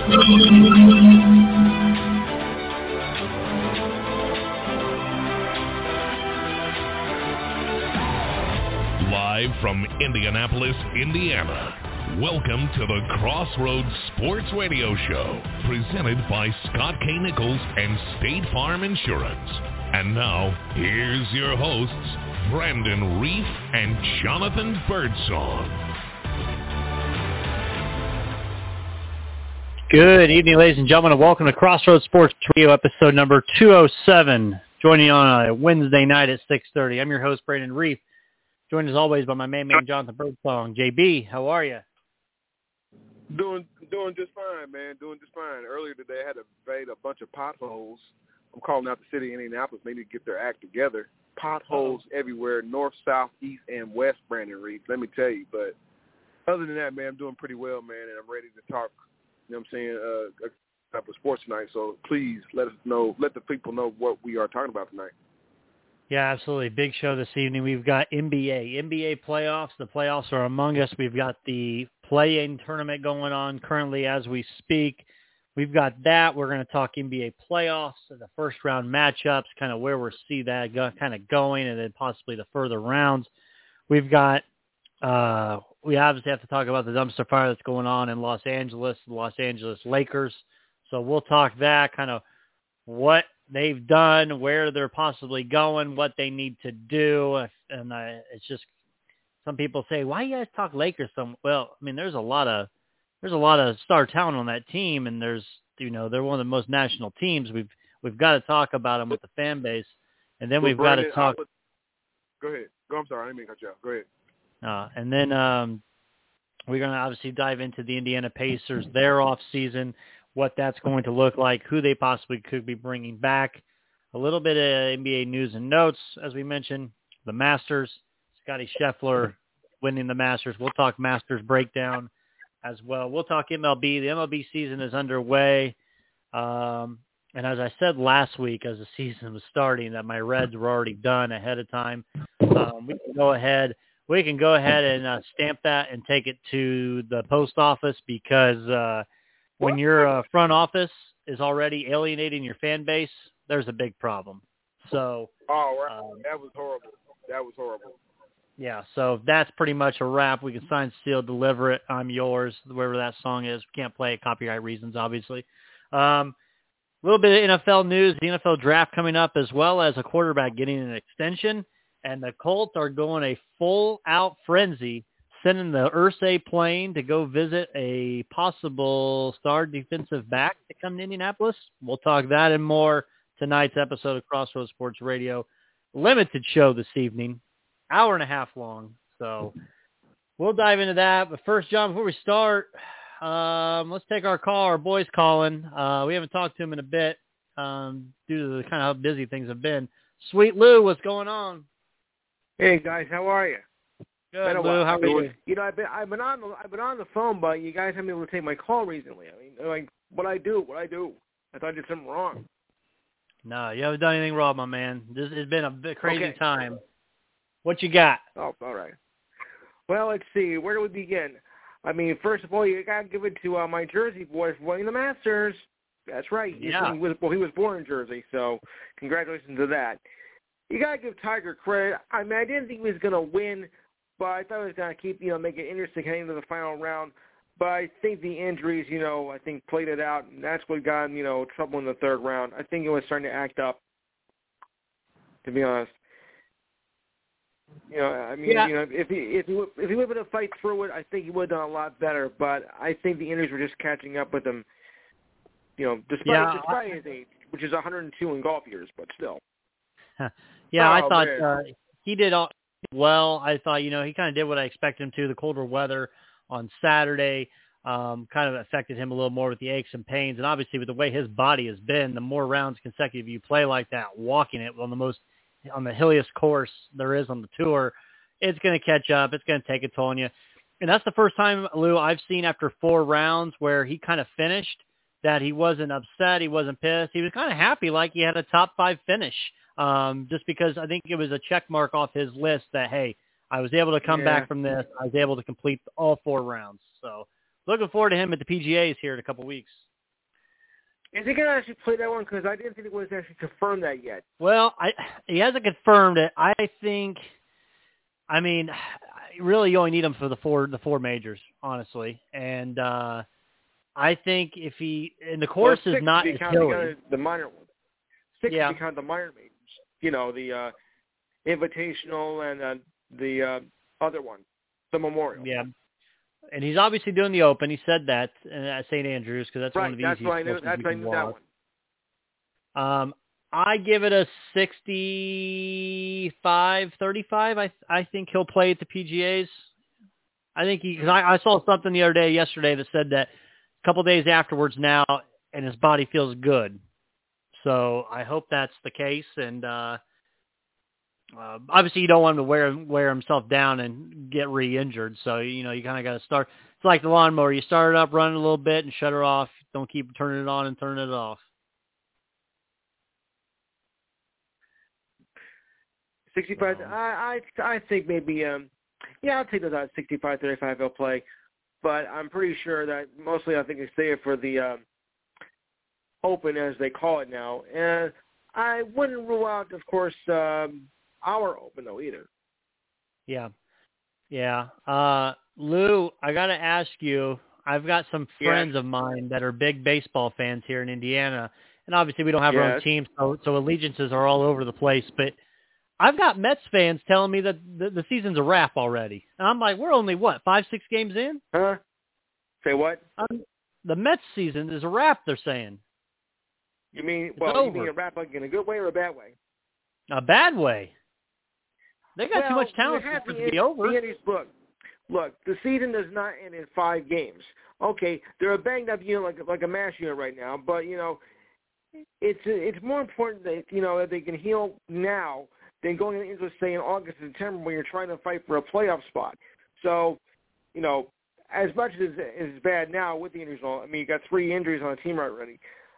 Live from Indianapolis, Indiana, welcome to the Crossroads Sports Radio Show, presented by Scott K. Nichols and State Farm Insurance. And now, here's your hosts, Brandon Reef and Jonathan Birdsong. Good evening, ladies and gentlemen, and welcome to Crossroads Sports Radio, episode number 207, joining you on a Wednesday night at 6:30. I'm your host, Brandon Reef, joined as always by my main man, Jonathan Birdsong. JB, how are you? Doing just fine, man. Doing just fine. Earlier today, I had to evade a bunch of potholes. I'm calling out the city of Indianapolis. They need to get their act together. Potholes everywhere, north, south, east, and west, Brandon Reef. Let me tell you. But other than that, man, I'm doing pretty well, man, and I'm ready to talk, you know what I'm saying, type of sports tonight. So please let the people know what we are talking about tonight. Yeah, absolutely. Big show this evening. We've got NBA playoffs. The playoffs are among us. We've got the play-in tournament going on currently as we speak. We've got that. We're going to talk NBA playoffs, the first-round matchups, kind of where we see that kind of going, and then possibly the further rounds. We've got we obviously have to talk about the dumpster fire that's going on in Los Angeles, the Los Angeles Lakers. So we'll talk that, kind of what they've done, where they're possibly going, what they need to do. And it's just, some people say, why you guys talk Lakers so? Well, I mean, there's a lot of star talent on that team, and there's, you know, they're one of the most national teams. We've got to talk about them with the fan base, and then we've got to talk. Go ahead. I'm sorry, I didn't mean to cut you off. Go ahead. And then we're going to obviously dive into the Indiana Pacers, their off season, what that's going to look like, who they possibly could be bringing back, a little bit of NBA news and notes, as we mentioned, the Masters, Scottie Scheffler winning the Masters. We'll talk Masters breakdown as well. We'll talk MLB. The MLB season is underway. And as I said last week, as the season was starting, that my Reds were already done ahead of time. We can go ahead and stamp that and take it to the post office, because when your front office is already alienating your fan base, there's a big problem. So, that was horrible. Yeah, so that's pretty much a wrap. We can sign, seal, deliver it. I'm yours, wherever that song is. Can't play it, copyright reasons, obviously. A little bit of NFL news, the NFL draft coming up, as well as a quarterback getting an extension. And the Colts are going a full-out frenzy, sending the Irsay plane to go visit a possible star defensive back to come to Indianapolis. We'll talk that and more tonight's episode of Crossroads Sports Radio. Limited show this evening, hour and a half long. So we'll dive into that. But first, John, before we start, let's take our call. Our boy's calling. We haven't talked to him in a bit due to the kind of how busy things have been. Sweet Lou, what's going on? Hey guys, how are you? Good, Lou. How are you? You know, I've been on the phone, but you guys haven't been able to take my call recently. I mean, like, what I do? I thought I did something wrong. No, you haven't done anything wrong, my man. This has been a crazy time. What you got? Oh, all right. Well, let's see. Where do we begin? I mean, first of all, you got to give it to my Jersey boy for winning the Masters. That's right. Yeah. He was born in Jersey, so congratulations to that. You got to give Tiger credit. I mean, I didn't think he was going to win, but I thought he was going to keep, make it interesting heading to the final round. But I think the injuries, I think played it out, and that's what got him, trouble in the third round. I think it was starting to act up, to be honest. If he would have been able to fight through it, I think he would have done a lot better. But I think the injuries were just catching up with him, despite his age, which is 102 in golf years, but still. I thought he did well. I thought, he kind of did what I expected him to. The colder weather on Saturday kind of affected him a little more with the aches and pains. And obviously with the way his body has been, the more rounds consecutive you play like that, walking it on the hilliest course there is on the tour, it's going to catch up. It's going to take a toll on you. And that's the first time, Lou, I've seen after 4 rounds where he kind of finished that he wasn't upset. He wasn't pissed. He was kind of happy like he had a top 5 finish. Just because I think it was a check mark off his list that, hey, I was able to come back from this. I was able to complete all 4 rounds. So looking forward to him at the PGAs here in a couple weeks. Is he going to actually play that one? Because I didn't think it was actually confirmed that yet. Well, he hasn't confirmed it. I think, really you only need him for the four majors, honestly. And I think if the course is not as hilly. The minor one. 6 yeah. is kind of the minor majors. You know, the Invitational and the other one, the Memorial. Yeah. And he's obviously doing the Open. He said that at St. Andrews because that's one of the easiest courses you can walk. I give it a 65-35. I think he'll play at the PGAs. I think because I saw something yesterday that said that a couple days afterwards now, and his body feels good. So I hope that's the case. And obviously, you don't want him to wear himself down and get re-injured. So, you kind of got to start. It's like the lawnmower. You start it up, run it a little bit, and shut her off. Don't keep turning it on and turning it off. 65. I think maybe. I'll take those out. 65-35. He'll play, but I'm pretty sure that mostly I think they stay for the Open, as they call it now, and I wouldn't rule out, of course, our Open, though, either. Yeah. Lou, I got to ask you, I've got some friends of mine that are big baseball fans here in Indiana, and obviously we don't have our own team, so allegiances are all over the place, but I've got Mets fans telling me that the season's a wrap already. And I'm like, we're only, 5-6 games in? Huh? Say what? The Mets season is a wrap, they're saying. You mean, you mean a wrap like in a good way or a bad way? A bad way. They got too much talent for it to be over. Look, the season does not end in 5 games. Okay, they're a banged up unit like a MASH unit right now, but it's more important that that they can heal now than going into say in August and September when you're trying to fight for a playoff spot. So, as much as it's bad now with the injuries, you got 3 injuries on the team already.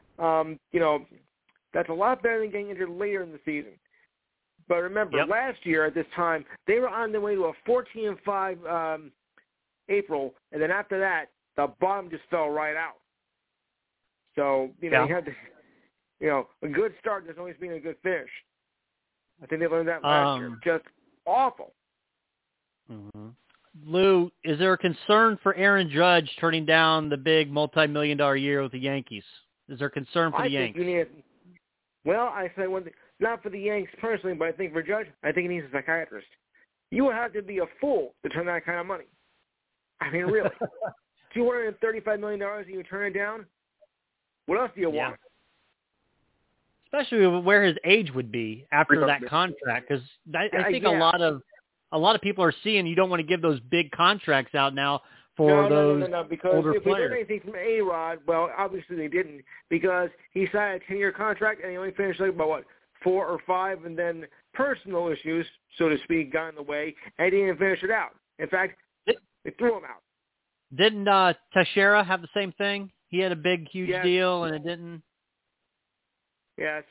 That's a lot better than getting injured later in the season. But remember, last year at this time, they were on their way to a 14-5 April, and then after that, the bottom just fell right out. So, you had to, a good start doesn't always mean a good finish. I think they learned that last year. Just awful. Mm-hmm. Lou, is there a concern for Aaron Judge turning down the big multi-million-dollar year with the Yankees? Is there concern for the Yankees? I say one thing. Not for the Yanks personally, but I think for Judge, I think he needs a psychiatrist. You would have to be a fool to turn that kind of money. I mean, really. $235 million and you turn it down? What else do you want? Especially where his age would be after that contract, because I think a lot of people are seeing you don't want to give those big contracts out now for those because older if players. We learned anything from A-Rod, well, obviously they didn't, because he signed a 10-year contract and he only finished about 4 or 5, and then personal issues, so to speak, got in the way, and he didn't finish it out. In fact, they threw him out. Didn't Teixeira have the same thing? He had a big, huge deal, and it didn't. Yes.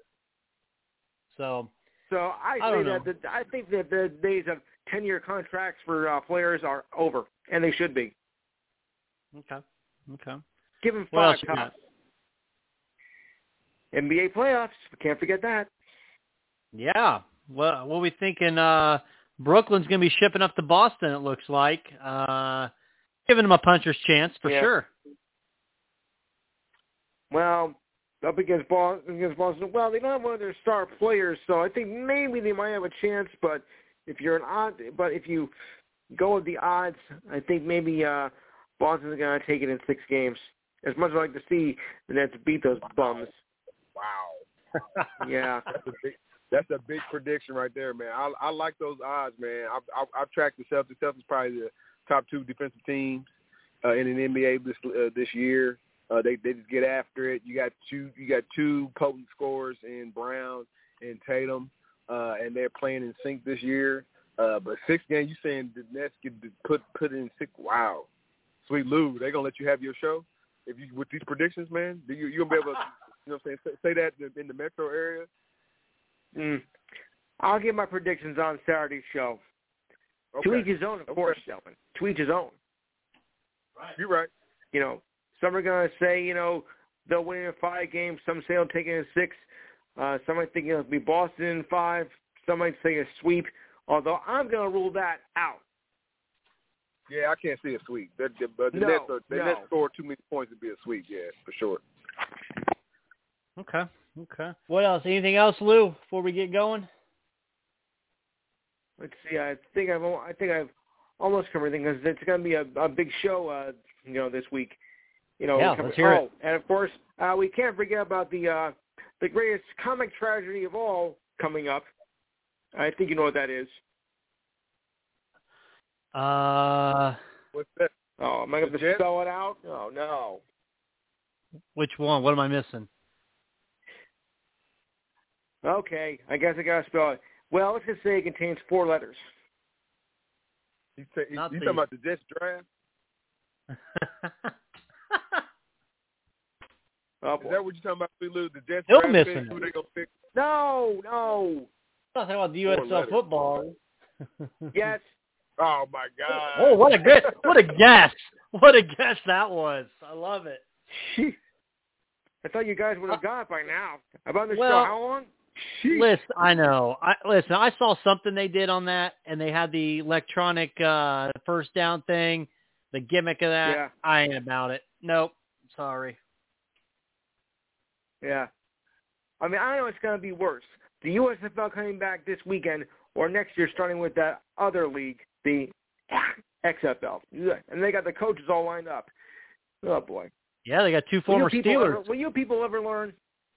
So I think that the days of 10-year contracts for players are over, and they should be. Okay. Give them 5 tops. NBA playoffs. Can't forget that. Yeah. Well, what are we thinking? Brooklyn's going to be shipping up to Boston, it looks like. Giving them a puncher's chance for sure. Well, up against Boston. Well, they don't have one of their star players, so I think maybe they might have a chance. But if you go with the odds, I think maybe Boston's going to take it in 6 games. As much as I like to see the Nets beat those bums. Wow. Yeah. That's a big prediction right there, man. I like those odds, man. I've tracked the Celtics. Celtics probably the top 2 defensive teams in an NBA this year. They just get after it. You got two potent scorers in Brown and Tatum, and they're playing in sync this year. But 6 games, you saying the Nets get put in 6? Wow, sweet Lou, they gonna let you have your show if you with these predictions, man. You gonna be able to, say that in the metro area? I'll give my predictions on Saturday's show. Okay. To each his own, of course, Sheldon. To each his own. Right. You're right. Some are going to say, they'll win in 5 games. Some say they'll take it in 6. Some might think it'll be Boston in 5. Some might say a sweep, although I'm going to rule that out. Yeah, I can't see a sweep. The Nets score too many points to be a sweep, yeah, for sure. Okay. What else? Anything else, Lou, before we get going? Let's see. I think I've almost covered everything because it's going to be a big show, this week. Let's hear it. And of course, we can't forget about the greatest comic tragedy of all coming up. I think you know what that is. What's that? Oh, am I going to spell it out? Oh, no. Which one? What am I missing? Okay, I guess I got to spell it. Well, let's just say it contains 4 letters. You talking about the Jets draft? Oh, is that what you're talking about, Lou? The Jets Still draft missing pick? Who they gonna pick? No. I'm not talking about the USL football. Yes. Oh my God! Oh, what a guess! What a guess that was! I love it. I thought you guys would have got it by now. I've been on the show how long? Listen, I know. I saw something they did on that, and they had the electronic first down thing, the gimmick of that. Yeah. I ain't about it. Nope. Sorry. Yeah. I mean, I know it's going to be worse. The USFL coming back this weekend or next year starting with that other league, the XFL. And they got the coaches all lined up. Oh, boy. Yeah, they got 2 former Steelers. Will you people ever learn?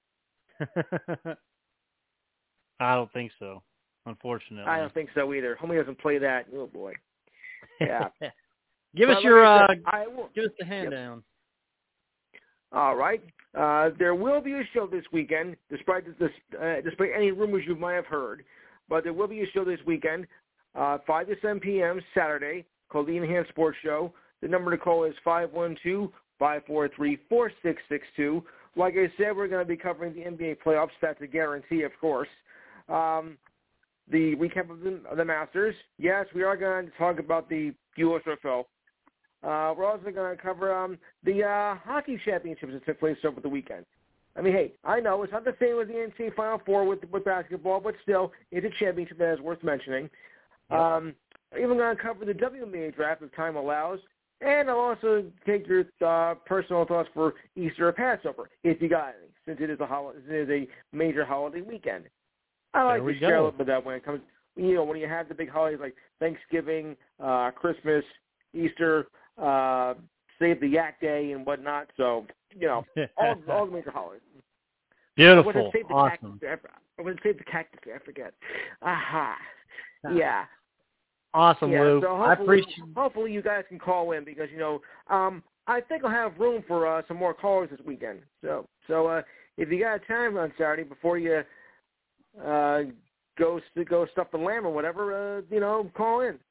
I don't think so, unfortunately. I don't think so either. Homie doesn't play that. Oh, boy. Yeah. Give us the hand down. All right. There will be a show this weekend, despite any rumors you might have heard. But there will be a show this weekend, 5 to 7 p.m. Saturday, called the Enhanced Sports Show. The number to call is 512-543-4662. Like I said, we're going to be covering the NBA playoffs. That's a guarantee, of course. The recap of the Masters. Yes, we are going to talk about the USFL. We're also going to cover the hockey championships that took place over the weekend. I mean, hey, I know it's not the same as the NCAA Final Four with basketball, but still, it's a championship that is worth mentioning. Yep. Even going to cover the WNBA draft if time allows, and I'll also take your personal thoughts for Easter or Passover, if you got any, since it is a major holiday weekend. I like to share a little bit of that when it comes, when you have the big holidays like Thanksgiving, Christmas, Easter, Save the Yak Day and whatnot. So, all the major holidays. Beautiful. Awesome. I would save the cactus. I forget. Aha. Yeah. Awesome, yeah, Lou. So I appreciate. Hopefully you guys can call in because I think I'll have room for some more callers this weekend. So if you got time on Saturday before you go stuff the lamb or whatever, call in.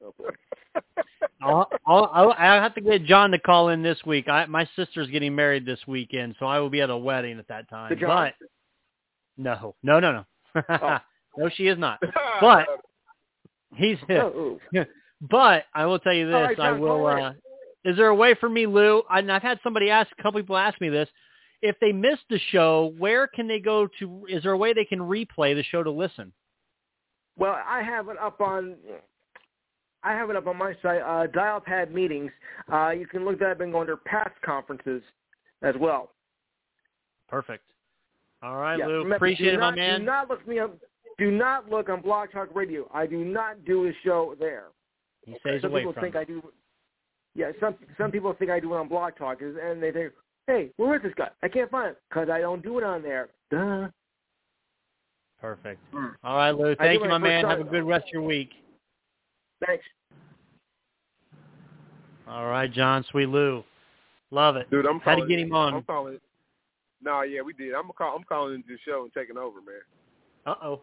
I'll have to get John to call in this week. My sister's getting married this weekend, so I will be at a wedding at that time. But no. No, she is not. But he's. But I will tell you this: right, John, I will. Is there a way for me, Lou? And I've had a couple people ask me this. If they missed the show, where can they go to? Is there a way they can replay the show to listen? Well, I have it up on my site, Dial Pad Meetings. You can look that up and go under past conferences as well. Perfect. All right, yeah, Lou. Remember, appreciate it, my man. Do not look me up. Do not look on Blog Talk Radio. I do not do a show there. He stays away from think I do. Yeah, some people think I do it on Blog Talk, and they think, hey, where is this guy? I can't find it because I don't do it on there. Duh. Perfect. All right, Lou. Thank you, my man. Have a good rest of your week. Thanks. All right, John, Sweet Lou. Love it. Dude, I'm calling. How to get him on? I'm calling. No, yeah, we did. I'm calling into the show and taking over, man. Uh-oh.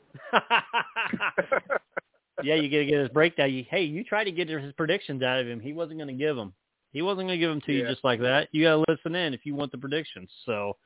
Yeah, you got to get his breakdown. You tried to get his predictions out of him. He wasn't going to give them. He wasn't going to give them to you just like that. You got to listen in if you want the predictions. So,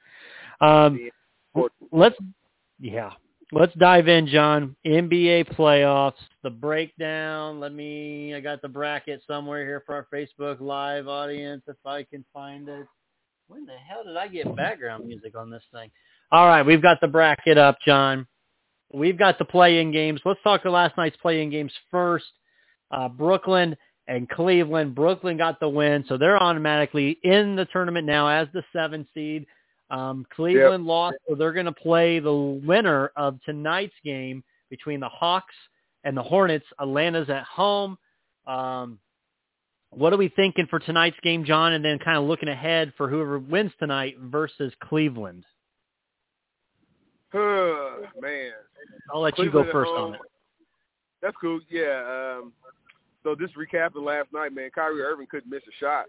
let's dive in, John. NBA playoffs, the breakdown. I got the bracket somewhere here for our Facebook Live audience if I can find it. When the hell did I get background music on this thing? All right, we've got the bracket up, John. We've got the play-in games. Let's talk to last night's play-in games first. Brooklyn and Cleveland. Brooklyn got the win, so they're automatically in the tournament now as the 7th seed. Cleveland lost, so they're going to play the winner of tonight's game between the Hawks and the Hornets. Atlanta's at home. What are we thinking for tonight's game, John, and then kind of looking ahead for whoever wins tonight versus Cleveland? Man. I'll let Cleveland you go first on it. That's cool. Yeah. So just recapping last night, man, Kyrie Irving couldn't miss a shot.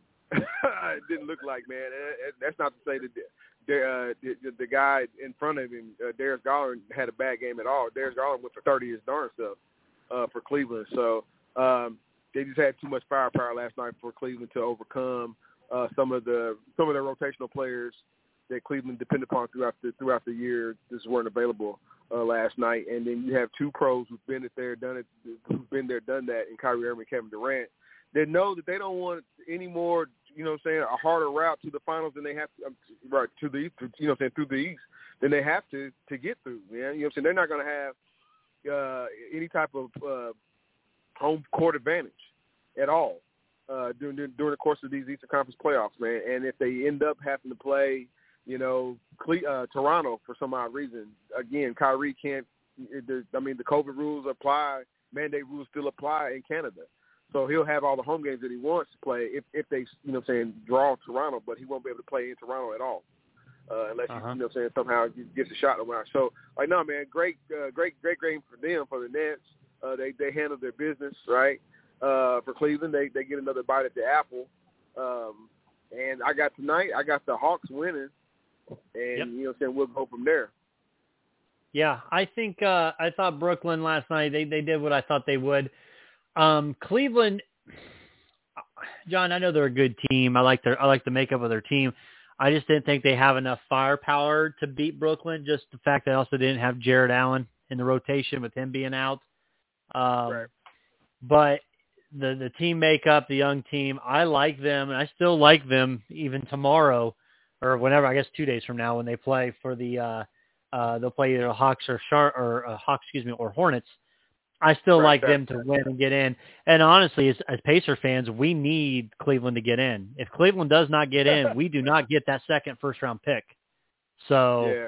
It didn't look like, man. That's not to say that the guy in front of him, Darius Garland, had a bad game at all. Darius Garland went for 30 his darn stuff for Cleveland. So they just had too much firepower last night for Cleveland to overcome some of their rotational players that Cleveland depended upon throughout the year. Just weren't available last night. And then you have two pros who've been there, done that, in Kyrie Irving and Kevin Durant. They know that they don't want any more, a harder route to the finals than they have to, to the East, through the East than they have to get through. Man. They're not going to have any type of home court advantage at all during the course of these Eastern Conference playoffs, man. And if they end up having to play, Toronto for some odd reason, again, Kyrie can't. The COVID rules apply, mandate rules still apply in Canada. So he'll have all the home games that he wants to play if they, draw Toronto, but he won't be able to play in Toronto at all unless he, somehow gets a shot around. So, no, man, great game for them, for the Nets. They handled their business, right? For Cleveland, they get another bite at the apple. And I got the Hawks winning, and we'll go from there. Yeah, I think I thought Brooklyn last night, they did what I thought they would. Cleveland, John, I know they're a good team. I like the makeup of their team. I just didn't think they have enough firepower to beat Brooklyn. Just the fact that I also didn't have Jared Allen in the rotation with him being out. Right. But the team makeup, the young team, I like them, and I still like them even tomorrow or whenever. I guess 2 days from now when they play for the they'll play either Hawks or Hornets. I still like them to win and get in. And honestly, as Pacer fans, we need Cleveland to get in. If Cleveland does not get in, we do not get that second first-round pick. So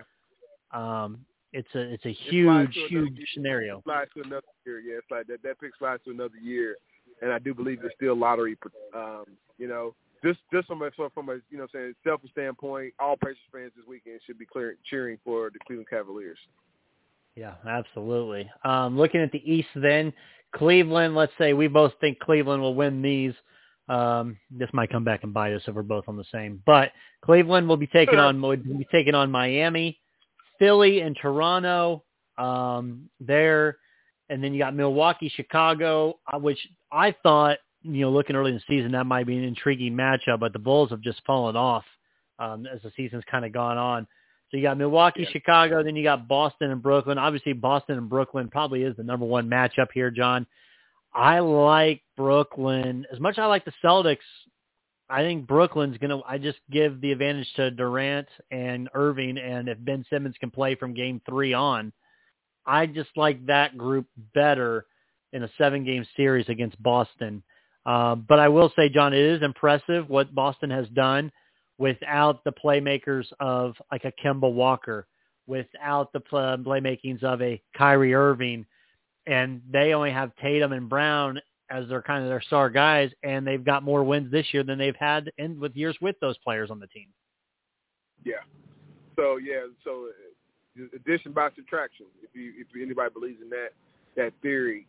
it's a huge scenario. It slides to another year. Yeah, it's like that pick slides to another year. And I do believe it's still lottery, just from a selfish standpoint, all Pacers fans this weekend should be cheering for the Cleveland Cavaliers. Yeah, absolutely. Looking at the East then, Cleveland, let's say we both think Cleveland will win these. This might come back and bite us if we're both on the same. But Cleveland will be taking on Miami, Philly, and Toronto there. And then you got Milwaukee, Chicago, which I thought, looking early in the season, that might be an intriguing matchup, but the Bulls have just fallen off as the season's kind of gone on. So you got Milwaukee, Chicago, then you got Boston and Brooklyn. Obviously, Boston and Brooklyn probably is the number one matchup here, John. I like Brooklyn. As much as I like the Celtics, I think Brooklyn's I just give the advantage to Durant and Irving, and if Ben Simmons can play from Game 3 on, I just like that group better in a 7-game series against Boston. But I will say, John, it is impressive what Boston has done without the playmakers of like a Kemba Walker, without the playmakings of a Kyrie Irving, and they only have Tatum and Brown as their kind of their star guys, and they've got more wins this year than they've had with years with those players on the team. Yeah. So addition by subtraction, if anybody believes in that theory.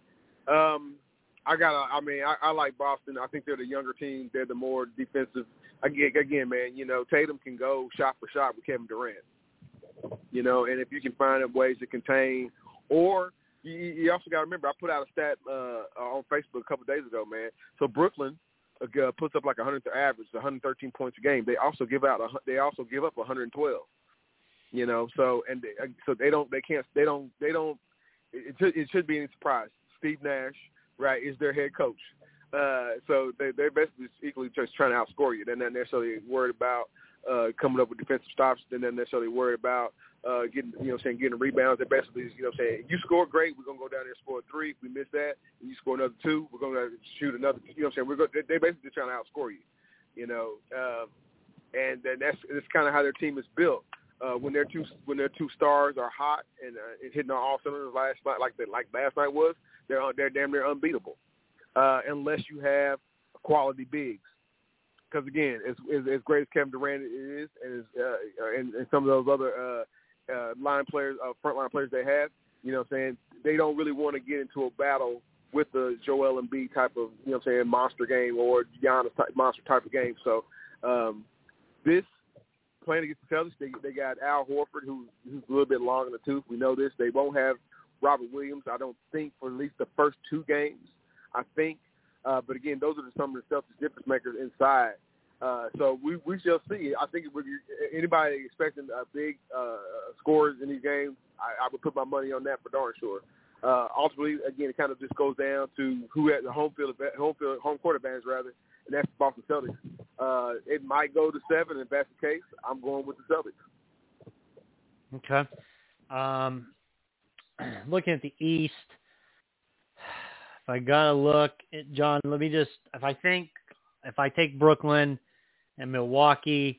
I like Boston. I think they're the younger team. They're the more defensive. Again, man, Tatum can go shot for shot with Kevin Durant. And if you can find ways to contain, or you also got to remember, I put out a stat on Facebook a couple of days ago, man. So Brooklyn puts up like 113 points a game. They also give up 112. It should be any surprise. Steve Nash, right, is their head coach. So they're basically equally just trying to outscore you. They're not necessarily worried about coming up with defensive stops. They're not necessarily worried about getting rebounds. They're basically, you score, great. We're gonna go down there and score 3. If we miss that, and you score another 2, we're gonna shoot another. They're basically trying to outscore you. And then that's kind of how their team is built. When their two stars are hot and hitting on all cylinders last night, like last night was, they're damn near unbeatable, unless you have quality bigs. Because again, as great as Kevin Durant is, and some of those other line players, frontline players they have, they don't really want to get into a battle with the Joel Embiid type of, monster game or Giannis monster type of game. So this playing against the Celtics, they got Al Horford, who's a little bit long in the tooth. We know this. They won't have Robert Williams, I don't think, for at least the first 2 games, I think. But again, those are some of the Celtics difference makers inside. So we shall see. I think anybody expecting big scores in these games, I would put my money on that for darn sure. Ultimately, again, it kind of just goes down to who has the home court advantage, rather, and that's the Boston Celtics. It might go to 7, and if that's the case, I'm going with the Celtics. Okay. Looking at the East, if I gotta look at John, if I take Brooklyn and Milwaukee,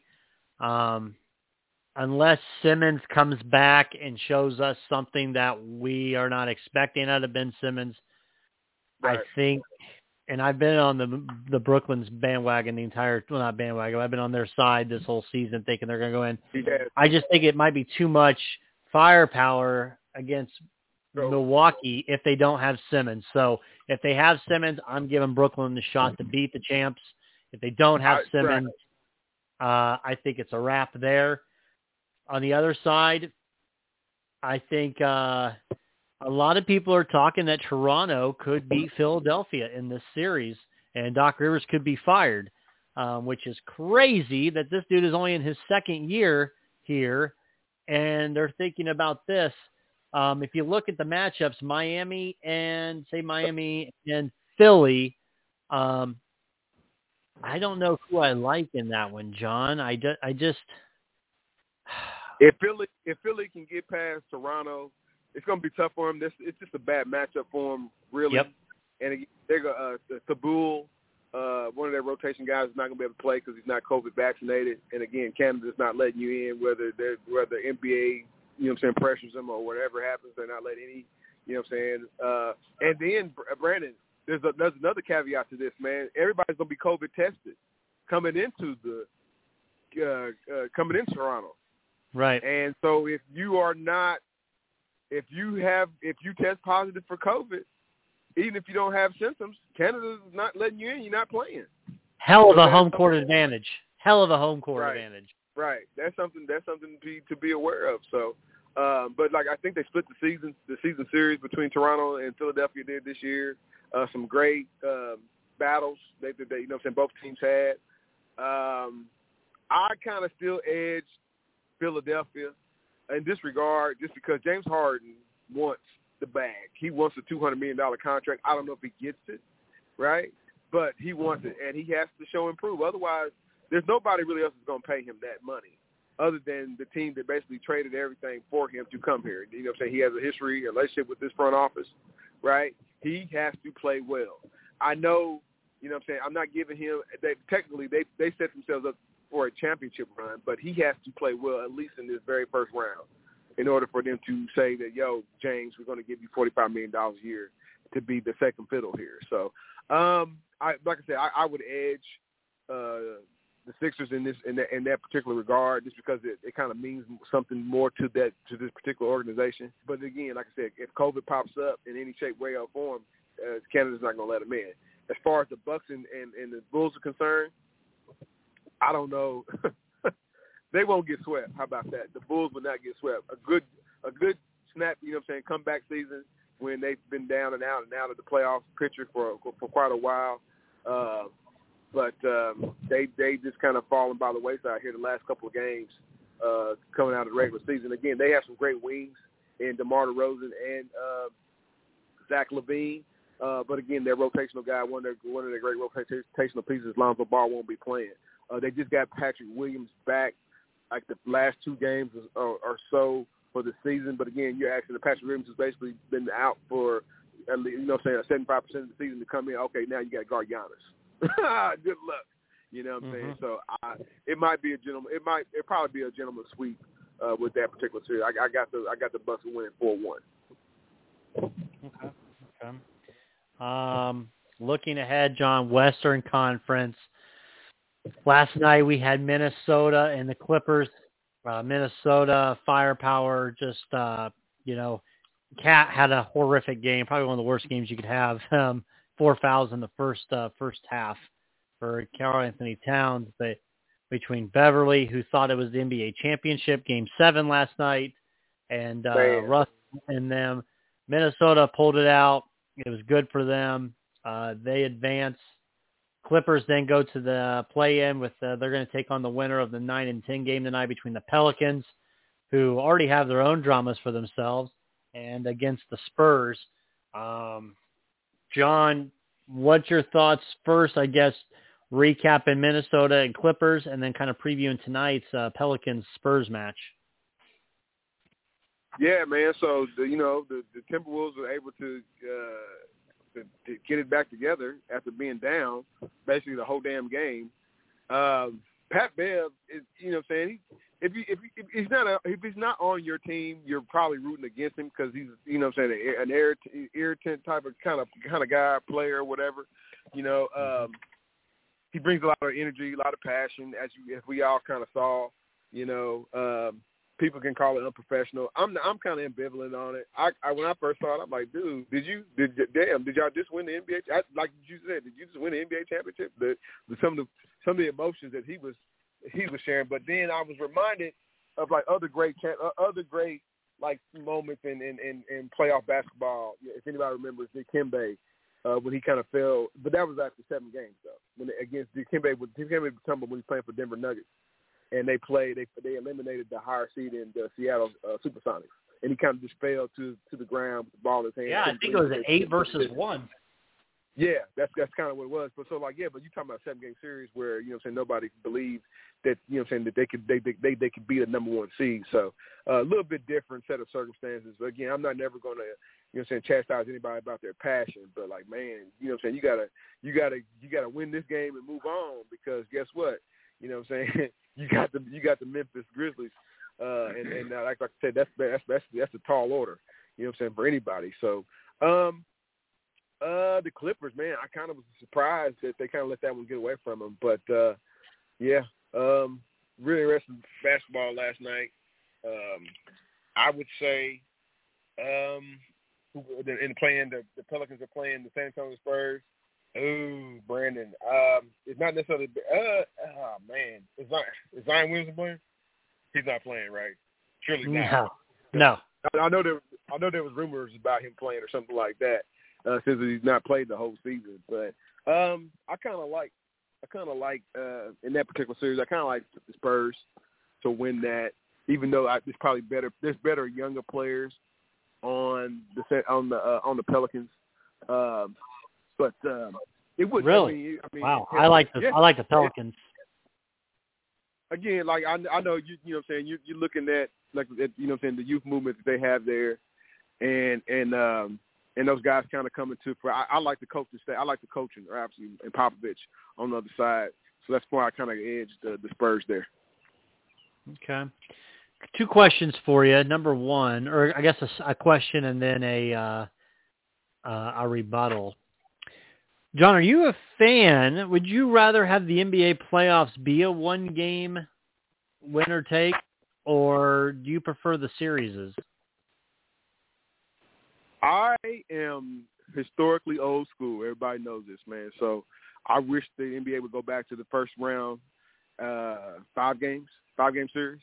unless Simmons comes back and shows us something that we are not expecting out of Ben Simmons, right. I think, and I've been on the Brooklyn's bandwagon not bandwagon, I've been on their side this whole season thinking they're going to go in. Yeah. I just think it might be too much firepower against Milwaukee if they don't have Simmons. So if they have Simmons, I'm giving Brooklyn the shot to beat the champs. If they don't have Simmons, I think it's a wrap there. On the other side, I think a lot of people are talking that Toronto could beat Philadelphia in this series, and Doc Rivers could be fired, which is crazy that this dude is only in his second year here, and they're thinking about this. If you look at the matchups, Miami and Philly, I don't know who I like in that one, John. I just if Philly can get past Toronto, it's going to be tough for them. It's just a bad matchup for them, really. Yep. And they're Tabul, one of their rotation guys, is not going to be able to play because he's not COVID vaccinated. And again, Canada's not letting you in, whether NBA, pressures them or whatever happens. They're not letting any, and then, Brandon, there's another caveat to this, man. Everybody's going to be COVID tested coming into Toronto. Right. And so if you test positive for COVID, even if you don't have symptoms, Canada's not letting you in. You're not playing. Hell of a home court advantage. Advantage. Right. That's something to be aware of. So, but I think they split the season series between Toronto and Philadelphia did this year. Some great battles they both teams had. I kind of still edge Philadelphia in this regard, just because James Harden wants the bag. He wants a $200 million contract. I don't know if he gets it, right? But he wants it, and he has to show and prove. Otherwise, there's nobody really else is going to pay him that money other than the team that basically traded everything for him to come here. He has a relationship with this front office, right? He has to play well. I know, I'm not giving him – they set themselves up for a championship run, but he has to play well at least in this very first round in order for them to say that, yo, James, we're going to give you $45 million a year to be the second fiddle here. So, I would edge the Sixers in that particular regard, just because it kind of means something more to this particular organization. But again, like I said, if COVID pops up in any shape, way, or form, Canada's not going to let them in. As far as the Bucks and the Bulls are concerned, I don't know. They won't get swept. How about that? The Bulls will not get swept. A good snap, comeback season when they've been down and out of the playoff picture for quite a while. But they just kind of fallen by the wayside here the last couple of games coming out of the regular season. Again, they have some great wings in DeMar DeRozan and Zach LaVine. But again, their rotational guy, one of their great rotational pieces, Lonzo Ball, won't be playing. They just got Patrick Williams back like the last 2 games or so for the season. But again, you're asking the Patrick Williams has basically been out for at least, 75% of the season to come in. Okay, now you got to guard Giannis. Good luck. You know what I'm saying? So it might be a gentleman. It probably be a gentleman's sweep with that particular series. I got the Bucks winning 4-1. Okay. Looking ahead, John, Western Conference. Last night we had Minnesota and the Clippers. Minnesota firepower, just Cat had a horrific game, probably one of the worst games you could have. 4 fouls in the first half for Karl Anthony Towns. But between Beverly, who thought it was the NBA championship, Game 7 last night, and Russ and them, Minnesota pulled it out. It was good for them. They advance. Clippers then go to the play-in with they're going to take on the winner of the 9 and 10 game tonight between the Pelicans, who already have their own dramas for themselves, and against the Spurs. John, what's your thoughts first, I guess, recapping Minnesota and Clippers, and then kind of previewing tonight's Pelicans-Spurs match? Yeah, man. So, the Timberwolves were able to get it back together after being down basically the whole damn game. Pat Bev is, if he's not on your team, you're probably rooting against him because he's, an irritant type of kind of guy, player, whatever. He brings a lot of energy, a lot of passion, as we all kind of saw. People can call it unprofessional. I'm kind of ambivalent on it. When I first saw it, I'm like, dude, did y'all just win the NBA? Like you said, did you just win the NBA championship? Some of the emotions that he was sharing. But then I was reminded of like other great like moments in playoff basketball. If anybody remembers Dikembe when he kind of fell, but that was after 7 games though. When against Dikembe tumbled when he was playing for Denver Nuggets. And they eliminated the higher seed in the Seattle Supersonics, and he kind of just fell to the ground with the ball in his hand. Yeah, I think it was an 8 versus 1. Yeah, that's kind of what it was. But so but you talking about a 7-game series where nobody believed that that they could beat a number 1 seed. So a little bit different set of circumstances. But again, I'm never going to chastise anybody about their passion. But like, man, you gotta win this game and move on, because guess what? You got the Memphis Grizzlies, and like I said, that's a tall order. For anybody. So, the Clippers, man, I kind of was surprised that they kind of let that one get away from them. But really interesting basketball last night. I would say, in playing the Pelicans are playing the San Antonio Spurs. Ooh, Brandon. It's not necessarily. Man, is Zion Williamson playing? He's not playing, right? Surely not. No. I know there was rumors about him playing or something like that, since he's not played the whole season. But I kind of like in that particular series, I kind of like the Spurs to win that, even though there's probably there's better younger players on the Pelicans. But it would really. I mean, wow, yeah, I like the Pelicans. Again, like I know you know what I'm saying, you're looking at like the youth movement that they have there, and those guys kind of coming to. I like the coaching staff. I like the coaching, obviously, and Popovich on the other side. So that's why I kind of edged the Spurs there. Okay. 2 questions for you. Number 1, or I guess a question and then a rebuttal. John, are you a fan? Would you rather have the NBA playoffs be a 1-game winner take, or do you prefer the series? I am historically old school. Everybody knows this, man. So I wish the NBA would go back to the first round, 5-game series.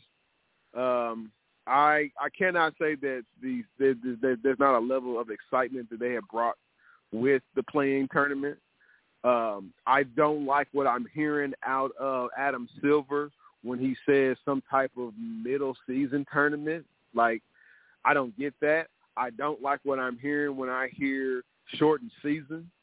I cannot say that there's not a level of excitement that they have brought with the play-in tournament. I don't like what I'm hearing out of Adam Silver when he says some type of middle season tournament. Like, I don't get that. I don't like what I'm hearing when I hear shortened season.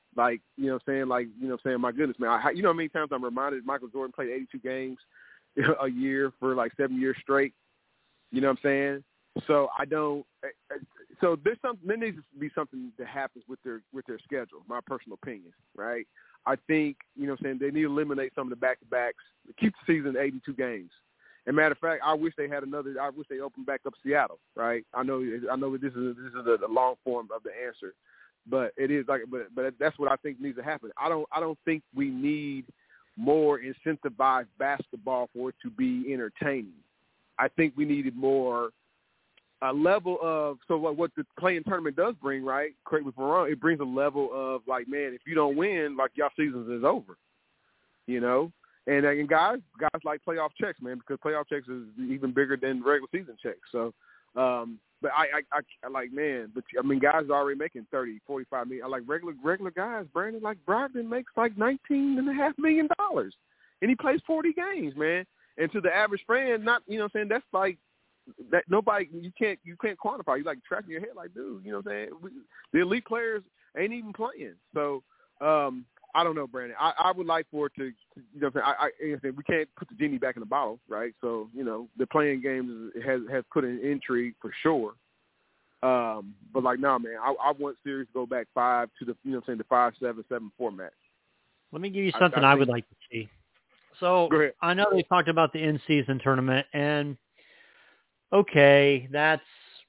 Like, you know what I'm saying? Like, you know what I'm saying? My goodness, man. You know how many times I'm reminded Michael Jordan played 82 games a year for like 7 years straight? You know what I'm saying? So I don't – so there needs to be something that happens with their schedule, my personal opinion, right? I think, you know what I'm saying, they need to eliminate some of the back-to-backs, keep the season at 82 games. And matter of fact, I wish they opened back up Seattle, right? I know that this is a long form of the answer, but it is like, but that's what I think needs to happen. I don't think we need more incentivized basketball for it to be entertaining. I think we needed more a level of, so what the play-in tournament does bring, right? Correct me if I'm wrong, it brings a level of like, man, if you don't win, like y'all season is over, you know? And guys like playoff checks, man, because playoff checks is even bigger than regular season checks. So, but I like, man, but I mean, guys are already making 30, 45 million. I like regular guys, Brandon, like Brogdon makes like $19.5 million, and he plays 40 games, man. And to the average fan, not, you know what I'm saying, that's like, that nobody, you can't quantify. You like tracking your head like, dude, you know what I'm saying? The elite players ain't even playing. So, I don't know, Brandon. I would like for it to, you know what I'm saying, we can't put the genie back in the bottle, right? So, you know, the playing games has put an intrigue for sure. But like, nah, man, I want series to go back 5 to the, you know what I'm saying, the 5-7-7 format. Let me give you something I would like to see. So I know they talked about the in-season tournament, and okay, that's,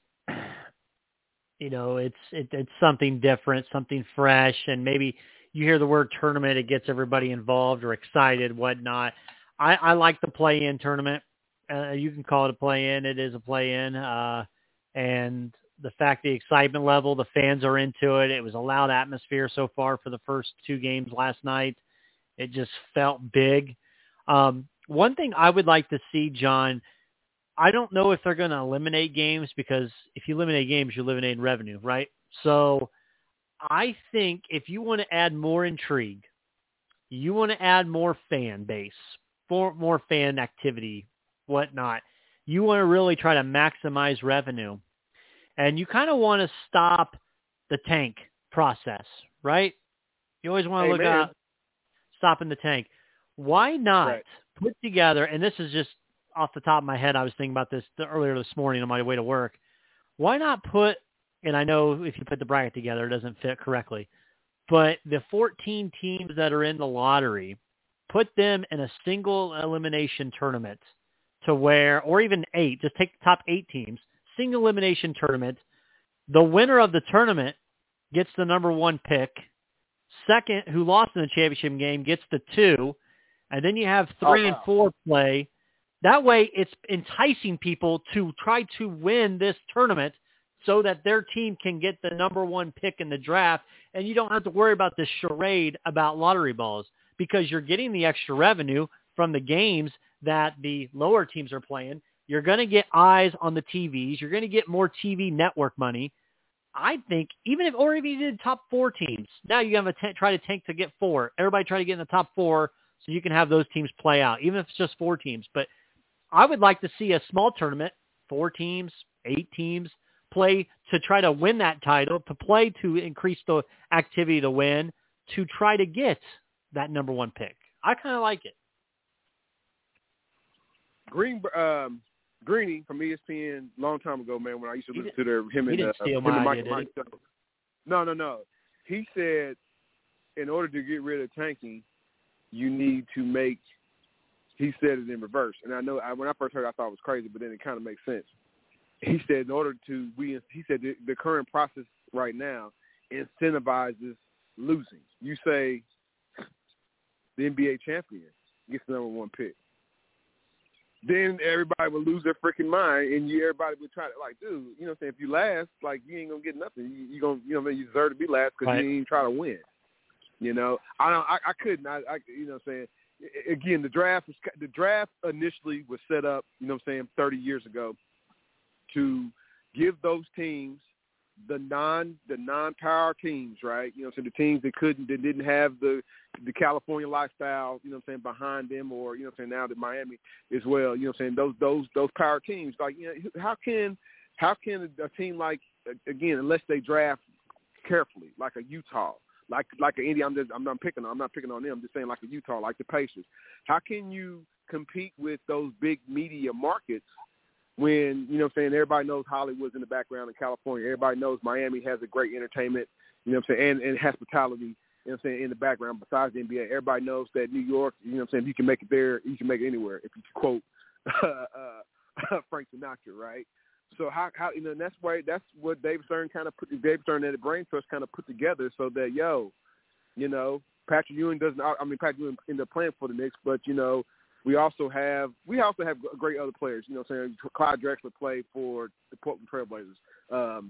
you know, it's something different, something fresh, and maybe you hear the word tournament, it gets everybody involved or excited, whatnot. I like the play-in tournament. You can call it a play-in. It is a play-in. And the fact, the excitement level, the fans are into it. It was a loud atmosphere so far for the first 2 games last night. It just felt big. One thing I would like to see, John, I don't know if they're going to eliminate games, because if you eliminate games, you're eliminating revenue, right? So I think if you want to add more intrigue, you want to add more fan base, more fan activity, whatnot, you want to really try to maximize revenue. And you kind of want to stop the tank process, right? You always want to look at stopping the tank. Why not put together, and this is just off the top of my head, I was thinking about this earlier this morning on my way to work. Why not put, and I know if you put the bracket together, it doesn't fit correctly, but the 14 teams that are in the lottery, put them in a single elimination tournament to where, or even 8, just take the top 8 teams, single elimination tournament. The winner of the tournament gets the number 1 pick. Second, who lost in the championship game, gets the 2. And then you have 3 and 4 play. That way it's enticing people to try to win this tournament so that their team can get the number 1 pick in the draft, and you don't have to worry about this charade about lottery balls, because you're getting the extra revenue from the games that the lower teams are playing. You're going to get eyes on the TVs. You're going to get more TV network money. I think even if you did top 4 teams, now you have try to tank to get 4. Everybody try to get in the top 4 so you can have those teams play out, even if it's just 4 teams. But I would like to see a small tournament, 4 teams, 8 teams, play to try to win that title, to play to increase the activity to win, to try to get that number 1 pick. I kind of like it. Greeny from ESPN, long time ago, man, when I used to listen to him and Mike. No. He said, in order to get rid of tanking, you need to make. He said it in reverse, and I know when I first heard it, I thought it was crazy, but then it kind of makes sense. He said, in order to he said the current process right now incentivizes losing. You say the NBA champion gets the number 1 pick. Then everybody would lose their freaking mind, and everybody would try to, like, dude, you know what I'm saying? If you last, like, you ain't gonna get nothing. You gonna, you know, you deserve to be last because you ain't even try to win. You know, I couldn't. I you know what I'm saying? Again, the draft initially was set up, you know what I'm saying, 30 years ago, to give those teams, the non-power teams, right? You know, so the teams that didn't have the California lifestyle, you know what I'm saying, behind them, or, you know what I'm saying, now that Miami as well, you know what I'm saying, those power teams, like, you know, how can a team like, again, unless they draft carefully, like a Utah, like an Indiana. I'm not picking on them. I'm just saying like a Utah, like the Pacers. How can you compete with those big media markets when, you know what I'm saying, everybody knows Hollywood's in the background in California. Everybody knows Miami has a great entertainment, you know what I'm saying, and hospitality, you know what I'm saying, in the background besides the NBA. Everybody knows that New York, you know what I'm saying, if you can make it there, you can make it anywhere, if you quote Frank Sinatra, right? So how you know, that's what David Stern and the Brain Trust kind of put together so that, you know, Patrick Ewing ended up playing for the Knicks, but, you know, we also have great other players. You know what I'm saying? Clyde Drexler played for the Portland Trailblazers.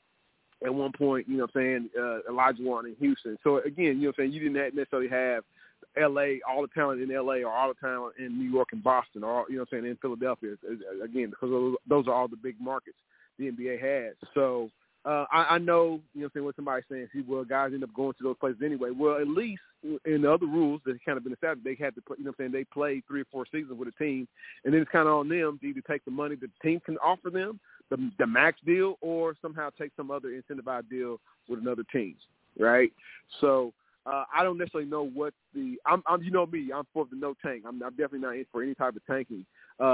At one point, you know what I'm saying, Elijah Warren in Houston. So, again, you know what I'm saying, you didn't necessarily have L.A., all the talent in L.A. or all the talent in New York and Boston or, you know what I'm saying, in Philadelphia. Again, because those are all the big markets the NBA has. So, I know, you know what I'm saying, what somebody's saying, see, well, guys end up going to those places anyway. Well, at least in the other rules that have kind of been established, they had to play, you know what I'm saying, they played 3 or 4 seasons with a team, and then it's kind of on them to either take the money that the team can offer them, the max deal, or somehow take some other incentivized deal with another team, right? So I don't necessarily know what I'm you know me, I'm for the no tank. I'm definitely not in for any type of tanking.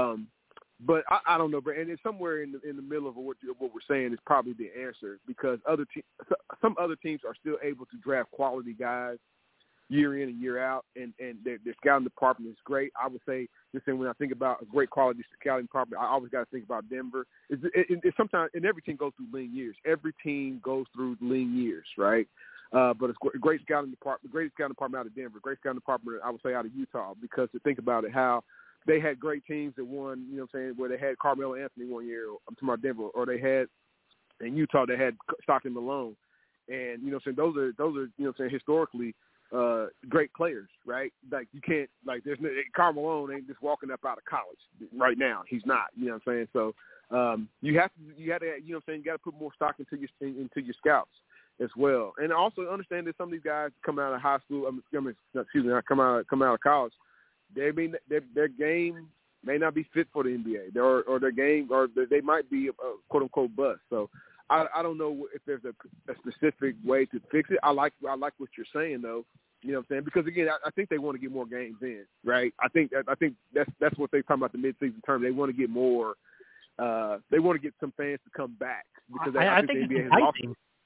But I don't know, and it's somewhere in the middle of what we're saying is probably the answer, because some other teams are still able to draft quality guys year in and year out, and their scouting department is great. I would say, just saying, when I think about a great quality scouting department, I always got to think about Denver. It's sometimes, and every team goes through lean years. Every team goes through lean years, right? But it's a great scouting department, great scouting department out of Denver, great scouting department, I would say, out of Utah, because to think about it, how they had great teams that won, you know what I'm saying, where they had Carmelo Anthony one year, I'm talking about Denver, or they had, in Utah, they had Stockton Malone. And, you know what I'm saying, those are you know what I'm saying, historically great players, right? Like, you can't, like, Karl Malone ain't just walking up out of college right now. He's not, you know what I'm saying? So you have to, you know what I'm saying, you got to put more stock into your scouts as well. And also understand that some of these guys come out of high school, come out of college, their game may not be fit for the NBA, or their game, or they might be a quote unquote bust. So I don't know if there's a specific way to fix it. I like what you're saying though. You know what I'm saying? Because again, I think they want to get more games in, right? I think that's what they're talking about, the midseason tournament. They want to get more. They want to get some fans to come back, because I think the NBA has lost.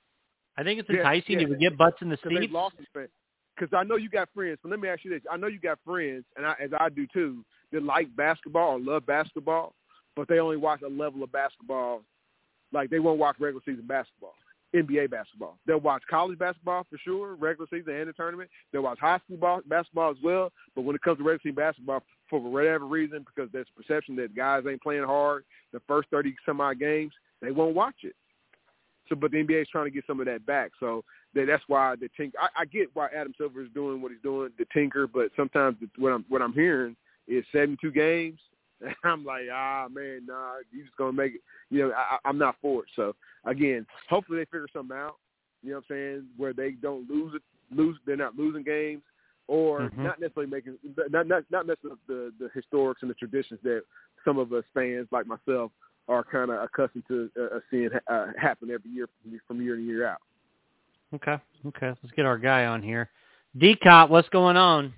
I think it's enticing to get butts in the seats. They've lost the fans. Because I know you got friends. So let me ask you this: I know you got friends, and as I do too, that like basketball or love basketball, but they only watch a level of basketball. Like, they won't watch regular season basketball, NBA basketball. They'll watch college basketball for sure, regular season and the tournament. They'll watch high school basketball as well. But when it comes to regular season basketball, for whatever reason, because there's a perception that guys ain't playing hard the first 30-some-odd games, they won't watch it. So, but the NBA is trying to get some of that back. So that's why the tinker. I get why Adam Silver is doing what he's doing, the tinker. But sometimes what I'm hearing is 72 games. And I'm like, man, nah, you just gonna make it. You know, I'm not for it. So again, hopefully they figure something out. You know what I'm saying? Where they don't lose. They're not losing games, or not necessarily making not necessarily the historics and the traditions that some of us fans like myself are kind of accustomed to seeing happen every year from year to year out. Okay. Let's get our guy on here. D-Cop, what's going on?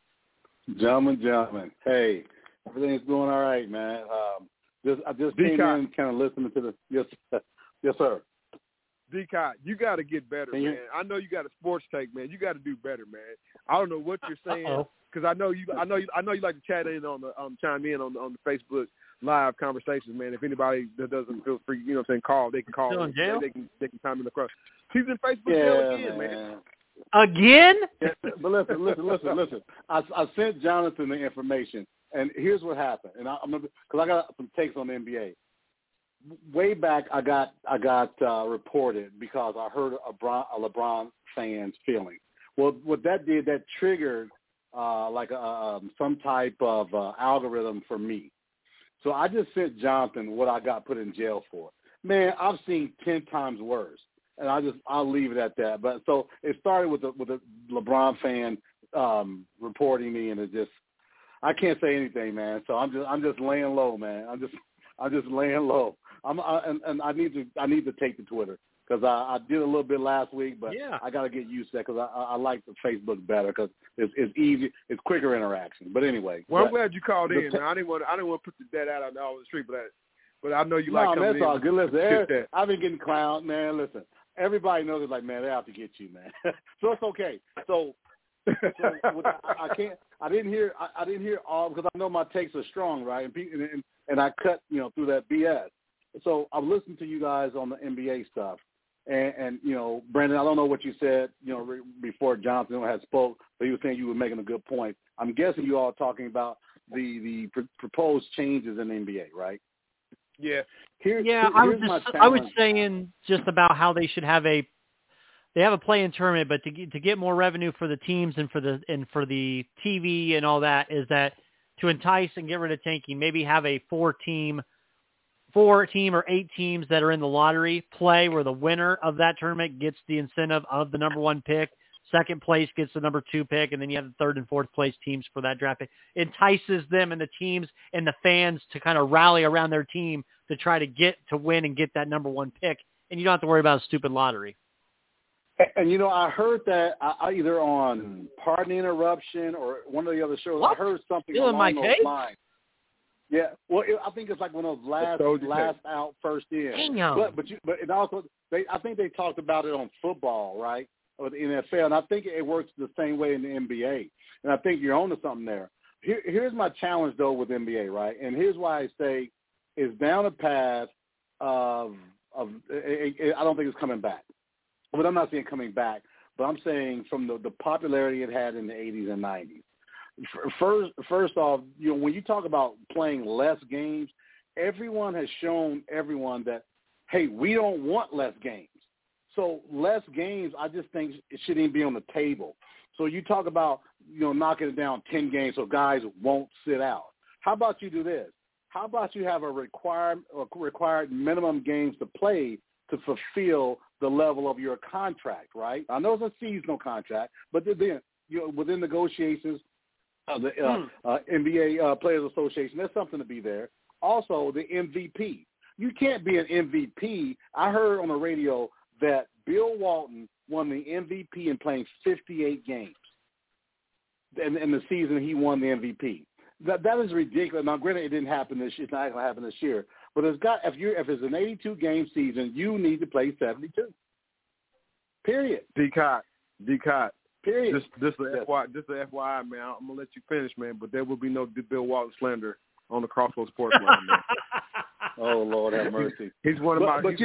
Gentlemen. Hey, everything's going all right, man. I just came in kind of listening to the yes, sir. D-Cop, you got to get better, man. I know you got a sports take, man. You got to do better, man. I don't know what you're saying, because I know you like to chat in chime in on the Facebook live conversations, man. If anybody that doesn't feel free, you know what I'm saying, call. They can call. Still in jail? They can chime in the cross. He's in Facebook jail again, man. Again? Yeah, but listen. I sent Jonathan the information, and here's what happened. And because I got some takes on the NBA. Way back, I got reported because I heard a LeBron fan's feeling. Well, what that did, that triggered some type of algorithm for me. So I just sent Jonathan what I got put in jail for. Man, I've seen 10 times worse, and I'll leave it at that. But so it started with a LeBron fan reporting me, and I can't say anything, man. So I'm just laying low, man. I'm just laying low. And I need to take to Twitter. because I did a little bit last week, but Yeah. I got to get used to that because I like the Facebook better because it's easy, it's quicker interaction. But anyway, well, I'm glad you called in, man. I didn't want to put that out on the street, but I know you like coming in. No, that's all good. Listen, I've I've been getting clowned, man. Listen, everybody knows it's like, man, they have to get you, man. So it's okay. So I didn't hear all because I know my takes are strong, right? And I cut through that BS. So I'm listening to you guys on the NBA stuff, and Brandon, I don't know what you said before Jonathan had spoke, but he was saying you were making a good point. I'm guessing you all talking about the proposed changes in the NBA, right? Yeah. I was saying just about how they should have a play-in tournament, but to get more revenue for the teams and for the TV and all that is that to entice and get rid of tanking, maybe have a 4-team or 8 teams that are in the lottery play where the winner of that tournament gets the incentive of the number 1 pick. Second place gets the number 2 pick, and then you have the third and fourth place teams for that draft pick. It entices them and the teams and the fans to kind of rally around their team to try to win and get that number 1 pick, and you don't have to worry about a stupid lottery. And I heard that either on Pardon the Interruption or one of the other shows. What? I heard something Still along in my those case? lines. Yeah, well, I think it's like one of those last out, first in. But it also I think they talked about it on football, right, or the NFL, and I think it works the same way in the NBA. And I think you're onto something there. Here's my challenge though with NBA, right, and here's why I say it's down a path of I don't think it's coming back. But I'm not saying coming back, but I'm saying from the popularity it had in the 80s and 90s. First off, when you talk about playing less games, everyone has shown everyone that, hey, we don't want less games. So less games, I just think it shouldn't even be on the table. So you talk about, knocking it down 10 games so guys won't sit out. How about you do this? How about you have a required minimum games to play to fulfill the level of your contract, right? I know it's a seasonal contract, but then within negotiations, the NBA Players Association, there's something to be there. Also, the MVP. You can't be an MVP. I heard on the radio that Bill Walton won the MVP in playing 58 games. And in the season, he won the MVP. That is ridiculous. Now, granted, it didn't happen this year. It's not going to happen this year. But if it's an 82-game season, you need to play 72. Period. D-Cot. Period. Just the FYI, man. I'm gonna let you finish, man. But there will be no Bill Walton slander on the Crossroads Sports Line, man. Oh Lord, have mercy. He's one of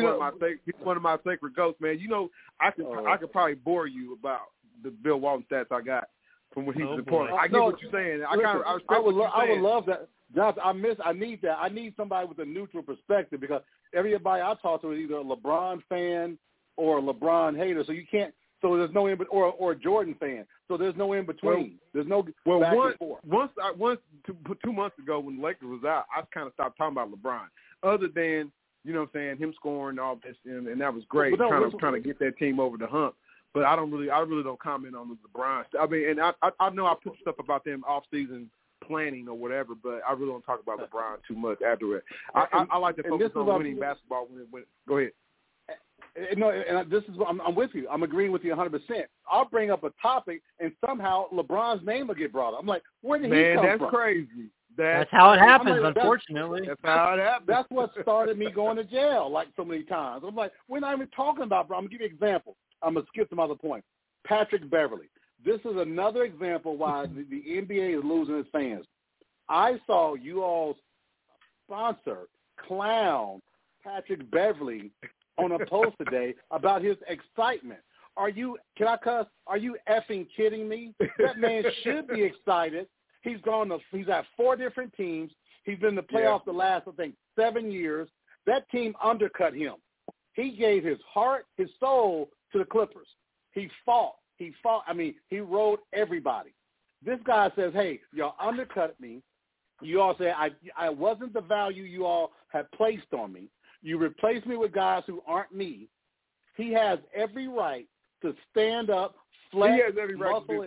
my sacred goats, man. I could probably bore you about the Bill Walton stats I got from when he was in Portland. I get what you're saying. I would love that. Johnson, I need that. I need somebody with a neutral perspective because everybody I talk to is either a LeBron fan or a LeBron hater. So you can't. So there's no or a Jordan fan. So there's no in between. There's no back and forth. 2 months ago when the Lakers was out, I kind of stopped talking about LeBron. Other than him scoring all this, and that was great. Trying to get that team over the hump. But I really don't comment on the LeBron. I mean, and I know I put stuff about them off season planning or whatever, but I really don't talk about LeBron too much after it. I like to focus on winning basketball. Go ahead. No, and this is I'm with you. I'm agreeing with you 100%. I'll bring up a topic, and somehow LeBron's name will get brought up. I'm like, where did he come from? Man, that's crazy. That's how it happens, unfortunately. That's how it happens. That's what started me going to jail like so many times. I'm like, we're not even talking about, bro. I'm going to give you an example. I'm going to skip some other points. Patrick Beverly. This is another example why the NBA is losing its fans. I saw you all's sponsor clown Patrick Beverly on a post today about his excitement. Can I cuss? Are you effing kidding me? That man should be excited. He's at 4 different teams. He's been in the playoffs the last, I think, 7 years. That team undercut him. He gave his heart, his soul to the Clippers. He fought. I mean, he rode everybody. This guy says, hey, y'all undercut me. You all say I wasn't the value you all had placed on me. You replace me with guys who aren't me. He has every right to stand up, flex, he has every right muscle.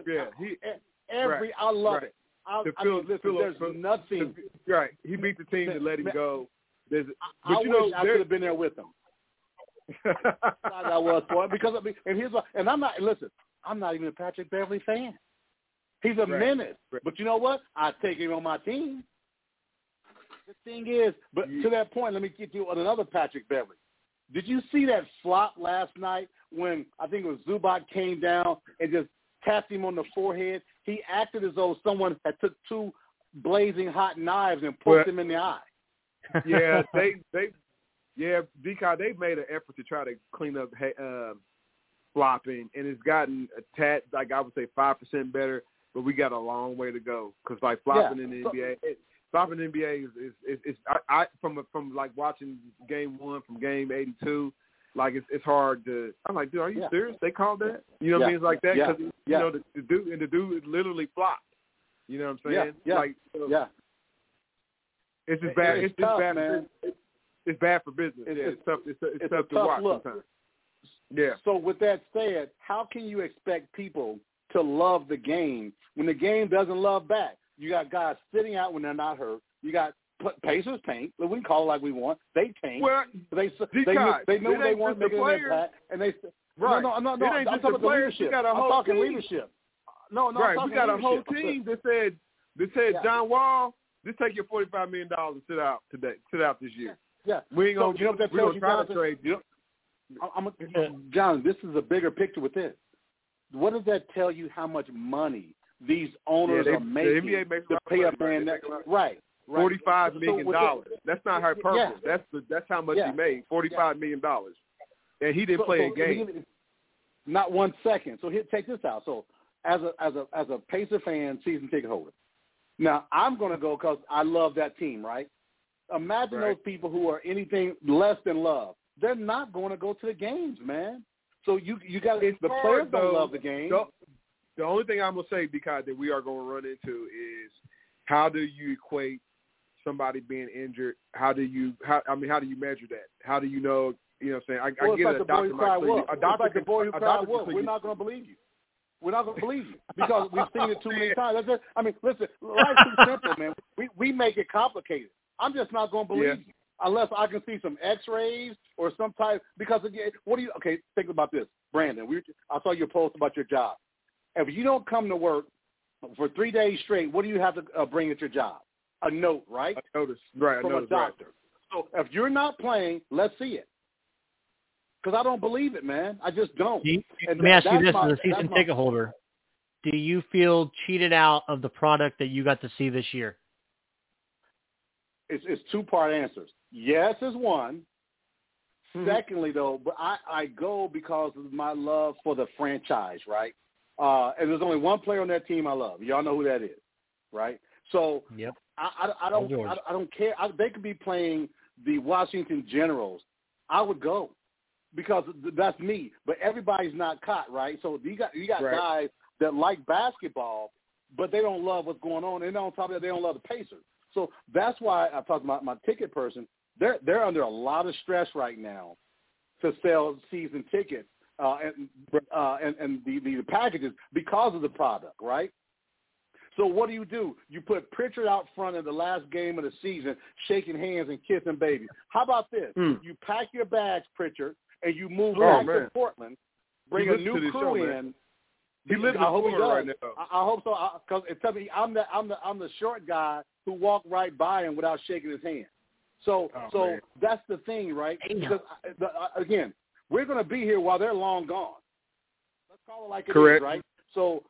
I love it. There's nothing. Right. He beat the team to let him go. I wish I could have been there with him. I was for it because and here's what, and I'm not even a Patrick Beverley fan. He's a menace, but you know what? I take him on my team. The thing is, but to that point, let me get you on another Patrick Beverley. Did you see that flop last night when I think it was Zubac came down and just tapped him on the forehead? He acted as though someone had took two blazing hot knives and poked him in the eye. Yeah, D-Cobb, they've made an effort to try to clean up flopping, and it's gotten a tad, like I would say 5% better, but we got a long way to go because like flopping in the NBA. Flopping in the NBA is from like watching game 1 from game 82, like it's hard to. I'm like, dude, are you serious? They called that? You know what I mean? It's like that because you know the dude literally flopped. You know what I'm saying? It's just bad. It's tough, bad, man. It's bad for business. It's tough. It's tough to watch sometimes. Yeah. So with that said, how can you expect people to love the game when the game doesn't love back? You got guys sitting out when they're not hurt. You got Pacers tank. We can call it like we want. They tank. Well, they know they weren't making an impact, and they right. No. I'm talking about the leadership. I'm talking leadership. No. Right. I'm we got a whole leadership. team that said John Wall, just take your $45 million and sit out today. Sit out this year. Yeah. We ain't gonna. You know what that tells you, Jonathan? Trade you. John, this is a bigger picture with this. What does that tell you? How much money these owners are making the NBA makes to pay up man? Right. $45 million. That's not hyperbole. Yeah. That's how much he made. $45 million, and he didn't play a game. Not 1 second. So here, take this out. So as a Pacer fan, season ticket holder. Now I'm going to go because I love that team. Right. Imagine those people who are anything less than love. They're not going to go to the games, man. So you got the players don't love the game. The only thing I'm going to say, because that we are going to run into is how do you equate somebody being injured? How do you measure that? How do you know? You know what I'm saying? I get like a the doctor boy who cried wolf. a doctor like the boy who cried wolf. We're We're not going to believe you. We're not going to believe you because we've seen it too many times. That's it. I mean, listen, life's too simple, man. We make it complicated. I'm just not going to believe you unless I can see some X-rays or some type. Because again, think about this, Brandon. I saw your post about your job. If you don't come to work for 3 days straight, what do you have to bring at your job? A note, right? A notice, right? From a doctor. Right. So if you're not playing, let's see it. Because I don't believe it, man. I just don't. Let me ask you this as a season ticket holder. Do you feel cheated out of the product that you got to see this year? It's two-part answers. Yes is one. Secondly, though, but I go because of my love for the franchise, right? And there's only one player on that team I love. Y'all know who that is, right? So I don't care. They could be playing the Washington Generals. I would go because that's me. But everybody's not caught, right? So you got guys that like basketball, but they don't love what's going on. And on top of that, they don't love the Pacers. So that's why I talked about my ticket person. They're under a lot of stress right now to sell season tickets and the packages because of the product, right? So what do? You put Pritchard out front in the last game of the season, shaking hands and kissing babies. How about this? You pack your bags, Pritchard, and you move back to Portland, bring a new crew in. He lives in Florida right now. I hope so, because it tells me I'm the short guy who walked right by him without shaking his hand. So that's the thing, right? Because again, we're going to be here while they're long gone. Let's call it like it is, right? So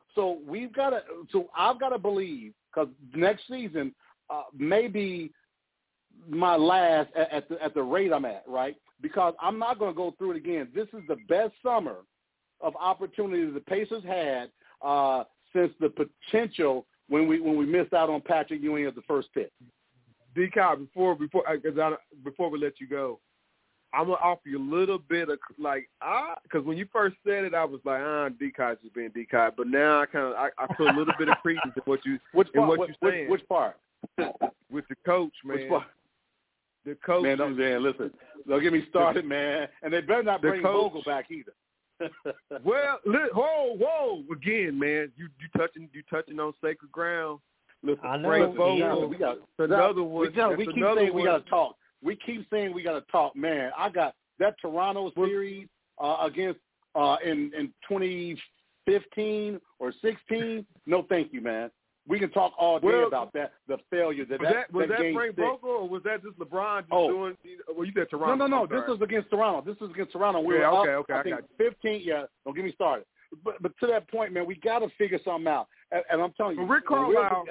I've got to believe, because next season may be my last at the rate I'm at, right? Because I'm not going to go through it again. This is the best summer of opportunities the Pacers had since the potential when we missed out on Patrick Ewing as the first pick. D-Cobb, before we let you go, I'm gonna offer you a little bit of because when you first said it, I was like, D-Cobb's just being D-Cobb, but now I put a little bit of credence in what you're saying. Which part? With the coach, man. Which part? The coach. Man, listen, don't get me started, man, and they better not bring Vogel back either. Well, whoa, again, man, you touching on sacred ground. Listen, I know. We got another one. We keep saying we got to talk. Man, I got that Toronto series against in 2015 or 16, no thank you, man. We can talk all day about that, the failure. Was that game Frank 6. Vogel, or was that just LeBron doing – well, you said Toronto. No. This was against Toronto. We were up, I think 15. Yeah, don't get me started. But to that point, man, we got to figure something out. And I'm telling you, Rick Carlisle,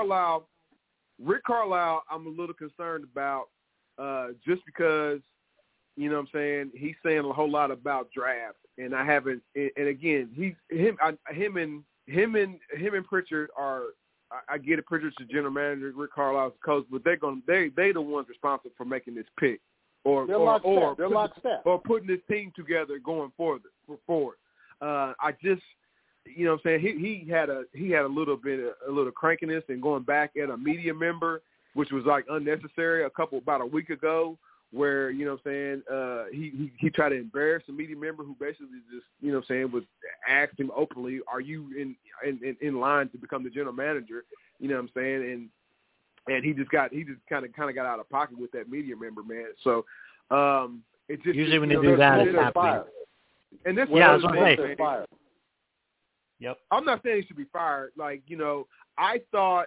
I'm a little concerned about just because, you know what I'm saying, he's saying a whole lot about draft. And I haven't – and again, him and Pritchard are – I get it. Pritchard's the general manager, Rick Carlisle's the coach, but they the ones responsible for making this pick, or putting this team together going forward. I just, you know what I'm saying, he had a little crankiness and going back at a media member, which was like unnecessary about a week ago, where, you know what I'm saying, he tried to embarrass a media member who basically just, you know what I'm saying, was asked him openly, are you in line to become the general manager? You know what I'm saying? And he just kind of got out of pocket with that media member, man. So it just usually when they do that, it's happening. And this that's what I'm saying. Yep. I'm not saying he should be fired. Like, you know, I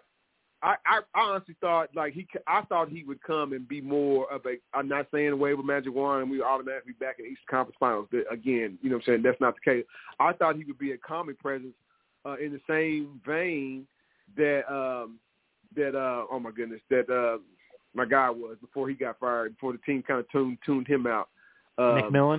honestly thought I thought he would come and be more of a. I'm not saying away with Magic Wand and we automatically back in the Eastern Conference Finals. Again, you know what I'm saying, that's not the case. I thought he would be a calming presence in the same vein that oh my goodness, that my guy was before he got fired, before the team kind of tuned him out. McMillan.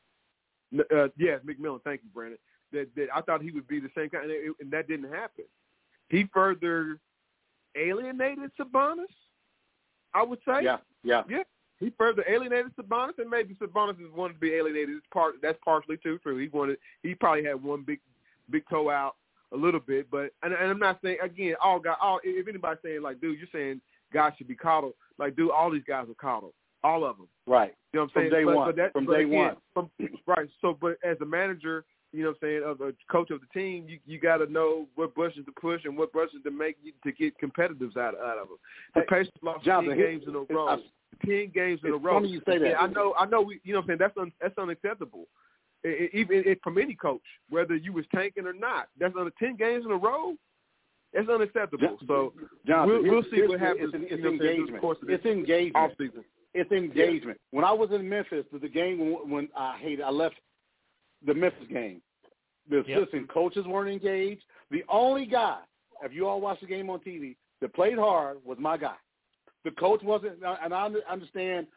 Yes, McMillan. Thank you, Brandon. That I thought he would be the same kind, and that didn't happen. He further alienated Sabonis, I would say. Yeah. He further alienated Sabonis, and maybe Sabonis is wanted to be alienated. That's partially true. He probably had one big toe out a little bit, but and I'm not saying again if anybody's saying like, dude, you're saying guys should be coddled, like, dude, all these guys are coddled, all of them. Right. You know what I'm saying? From day one. Right. So, but as a manager, you know what I'm saying, of a coach of the team, you got to know what buttons to push and what buttons to make to get competitives out of them. The Pacers lost 10 games in a row. 10 games in a row. Funny you say that. Yeah, I know. We, you know what I'm saying, that's unacceptable. Even from any coach, whether you was tanking or not, that's under 10 games in a row. That's unacceptable. So we'll see what happens. It's engagement. It's engagement. Offseason. It's engagement. Yeah. When I was in Memphis, the game when I left the Memphis game, the assistant coaches weren't engaged. The only guy, if you all watched the game on TV, that played hard was my guy. The coach wasn't, and I understand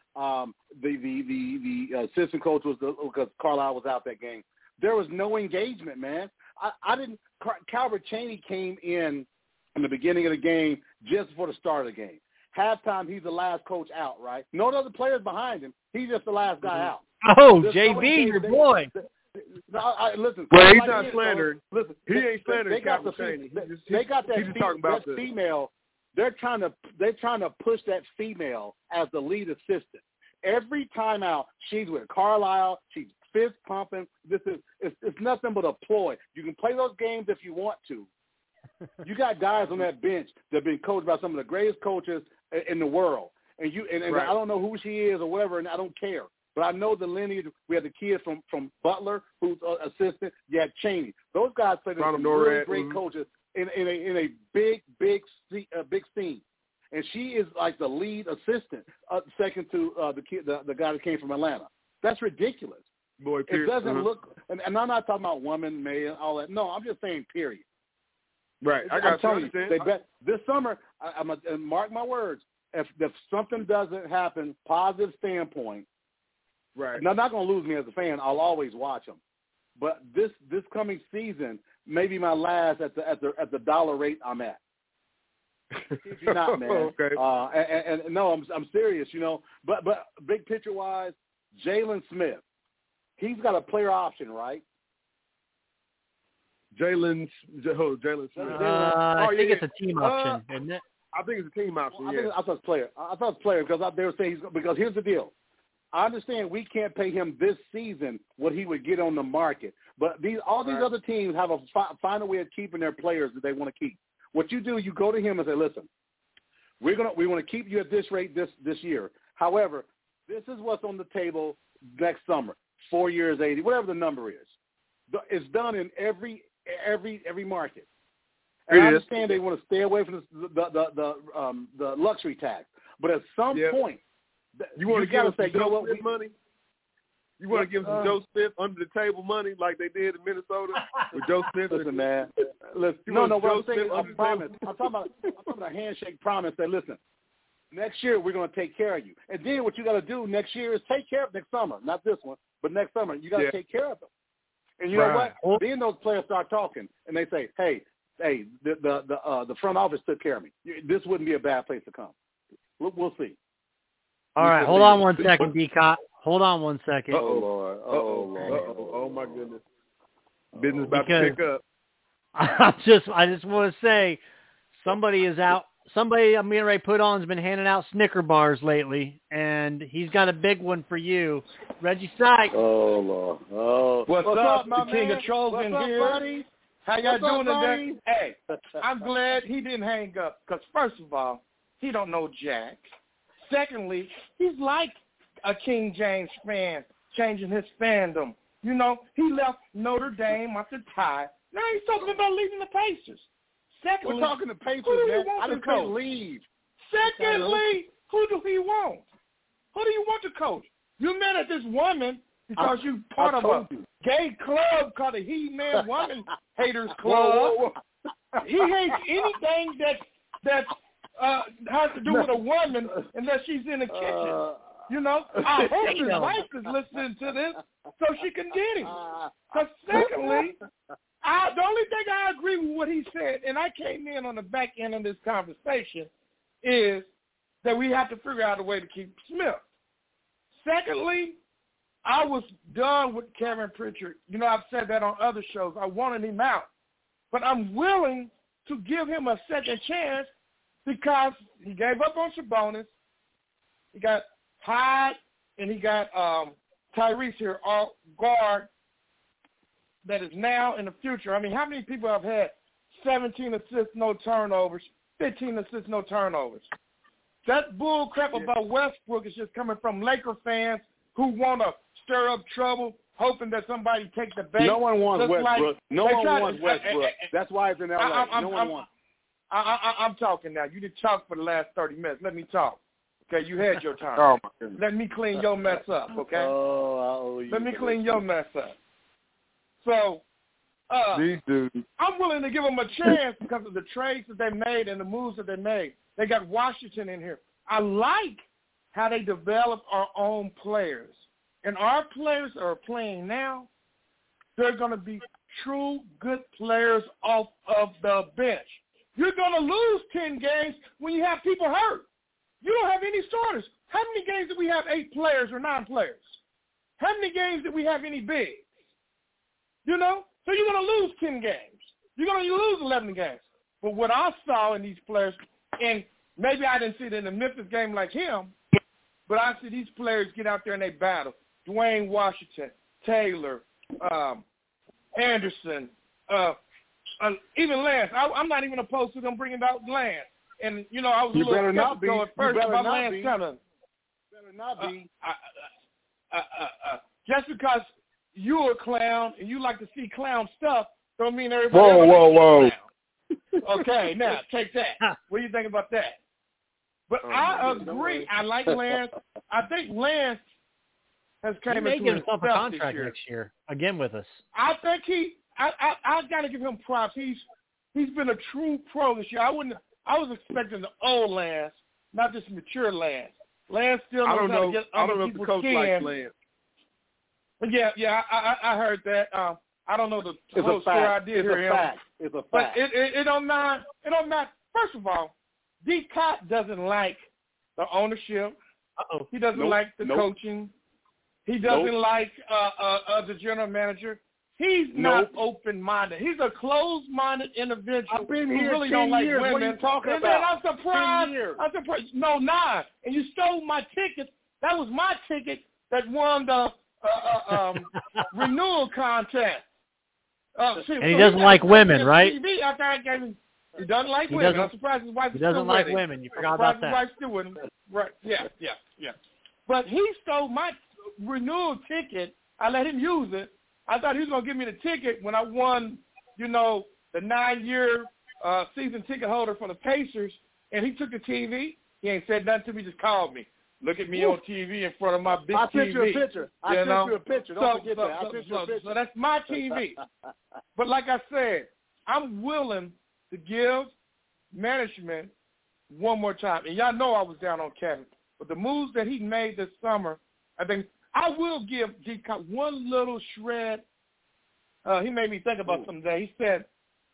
the assistant coach was because Carlisle was out that game. There was no engagement, man. I didn't. Calvert Chaney came in the beginning of the game just before the start of the game. Halftime, he's the last coach out, right? No other players behind him. He's just the last guy out. Oh, JB, your boy. Listen. Well, he's not slandering. Listen, he ain't slandering. They got that female. They're trying to push that female as the lead assistant. Every time out, she's with Carlisle. She's fist pumping. It's nothing but a ploy. You can play those games if you want to. You got guys on that bench that have been coached by some of the greatest coaches in the world, and right. I don't know who she is or whatever, and I don't care. But I know the lineage. We had the kid from Butler, who's assistant. You had Chaney. Those guys played with some really great coaches in a big scene. And she is like the lead assistant, second to the guy that came from Atlanta. That's ridiculous. Boy, it doesn't look. And I'm not talking about women, male, all that. No, I'm just saying period. Right. I'm telling you, they bet this summer. And mark my words. If something doesn't happen, positive standpoint. Right. Now, not going to lose me as a fan. I'll always watch them. But this coming season may be my last at the dollar rate I'm at. You're not, man. Okay. And no, I'm serious. You know, but big picture wise, Jalen Smith, he's got a player option, right? Jalen Smith. I think it's a team option, isn't it? I think it's a team option. I thought it's player. I thought it's player because they were saying because here's the deal. I understand we can't pay him this season what he would get on the market, but all these other teams have find a way of keeping their players that they want to keep. What you do, you go to him and say, "Listen, we want to keep you at this rate this year. However, this is what's on the table next summer. 4 years, 80, whatever the number is. It's done in every market. And I understand they want to stay away from the luxury tax, but at some point, you want to give them some Joe Smith money. You want to give them some Joe Smith under the table money like they did in Minnesota with Joe Smith. Listen, man. Listen, what I'm saying is a promise. I'm talking about a handshake promise that, listen, next year we're going to take care of you. And then what you got to do next year is take care of next summer, not this one, but next summer you got to take care of them. And you know what? Then those players start talking and they say, hey, the front office took care of me. This wouldn't be a bad place to come. We'll see. All right, hold on one second, D-Cot. Hold on one second. Lord. Oh, my goodness. Business about to pick up. I just want to say, somebody is out. Somebody I'm getting ready to put on has been handing out Snicker bars lately, and he's got a big one for you. Reggie Sykes. Oh, Lord. Oh. What's up, the King man? of Trolls in here. Buddy? How y'all doing buddy? today? Hey, I'm glad he didn't hang up because, first of all, he don't know Jack. Secondly, he's like a King James fan changing his fandom. You know, he left Notre Dame after tie. Now he's talking about leaving the Pacers. Secondly, we're talking to Pacers, man. I didn't say leave. Secondly, who do he want? Who do you want to coach? You mad at this woman because you part of a gay club called the He-Man Woman Haters Club. Whoa. He hates anything that has to do with a woman unless she's in the kitchen. You know, I hope his wife is listening to this so she can get him. Because secondly, the only thing I agree with what he said, and I came in on the back end of this conversation, is that we have to figure out a way to keep Smith. Secondly, I was done with Kevin Pritchard. You know, I've said that on other shows. I wanted him out. But I'm willing to give him a second chance because he gave up on Sabonis. He got Hyde, and he got Tyrese here, all guard that is now in the future. I mean, how many people have had 17 assists, no turnovers, 15 assists, no turnovers? That bull crap about Westbrook is just coming from Laker fans who want to stir up trouble, hoping that somebody take the bait. No one wants Westbrook. No one wants Westbrook. That's why it's in L.A. No one wants. I'm talking now. You did talk for the last 30 minutes. Let me talk. Okay, you had your time. Oh, my goodness. Let me clean your mess up, okay? Let me clean your mess up. So, these dudes. I'm willing to give them a chance because of the trades that they made and the moves that they made. They got Washington in here. I like how they develop our own players. And our players are playing now. They're going to be true good players off of the bench. You're going to lose 10 games when you have people hurt. You don't have any starters. How many games did we have 8 players or 9 players? How many games did we have any bigs? You know? So you're going to lose 10 games. You're going to lose 11 games. But what I saw in these players, and maybe I didn't see it in the Memphis game like him, but I see these players get out there and they battle. Dwayne Washington, Taylor, Anderson, even Lance. I'm not even opposed to them bringing out Lance. And, you know, I was a little skeptical at first about Lance Cunningham. Better not be. Just because you're a clown and you like to see clown stuff don't mean everybody Whoa. Okay, now, take that. What do you think about that? But I agree. I like Lance. I think Lance has came into himself a contract next year again with us. I think I got to give him props. He's been a true pro this year. I was expecting the old Lance, not this mature Lance. Lance still knows how to get other people's skin. Like Lance. Yeah, I heard that. I don't know the whole story I did hear him. It's a fact. But it don't matter. It don't matter. First of all, D. Cott doesn't like the ownership. He doesn't like the coaching. He doesn't like the general manager. He's not open-minded. He's a closed-minded individual. I've been here really 10 don't like years. women. What are you talking and about? Then I'm surprised. No, 9. And you stole my ticket. That was my ticket that won the renewal contest. And he doesn't like women, right? TV after I gave him, he doesn't like women. I'm surprised his wife is still with him. He doesn't like women. You forgot about that. His wife's still with him. Right? Yeah. But he stole renewal ticket. I let him use it. I thought he was going to give me the ticket when I won, the 9-year season ticket holder for the Pacers, and he took the TV. He ain't said nothing to me, just called me. Look at me on TV in front of my big TV. I sent you a picture. Don't forget that. I sent you a picture. So that's my TV. But like I said, I'm willing to give management one more time. And y'all know I was down on Kevin. But the moves that he made this summer, I think I will give D-Cop one little shred. He made me think about something today. He said,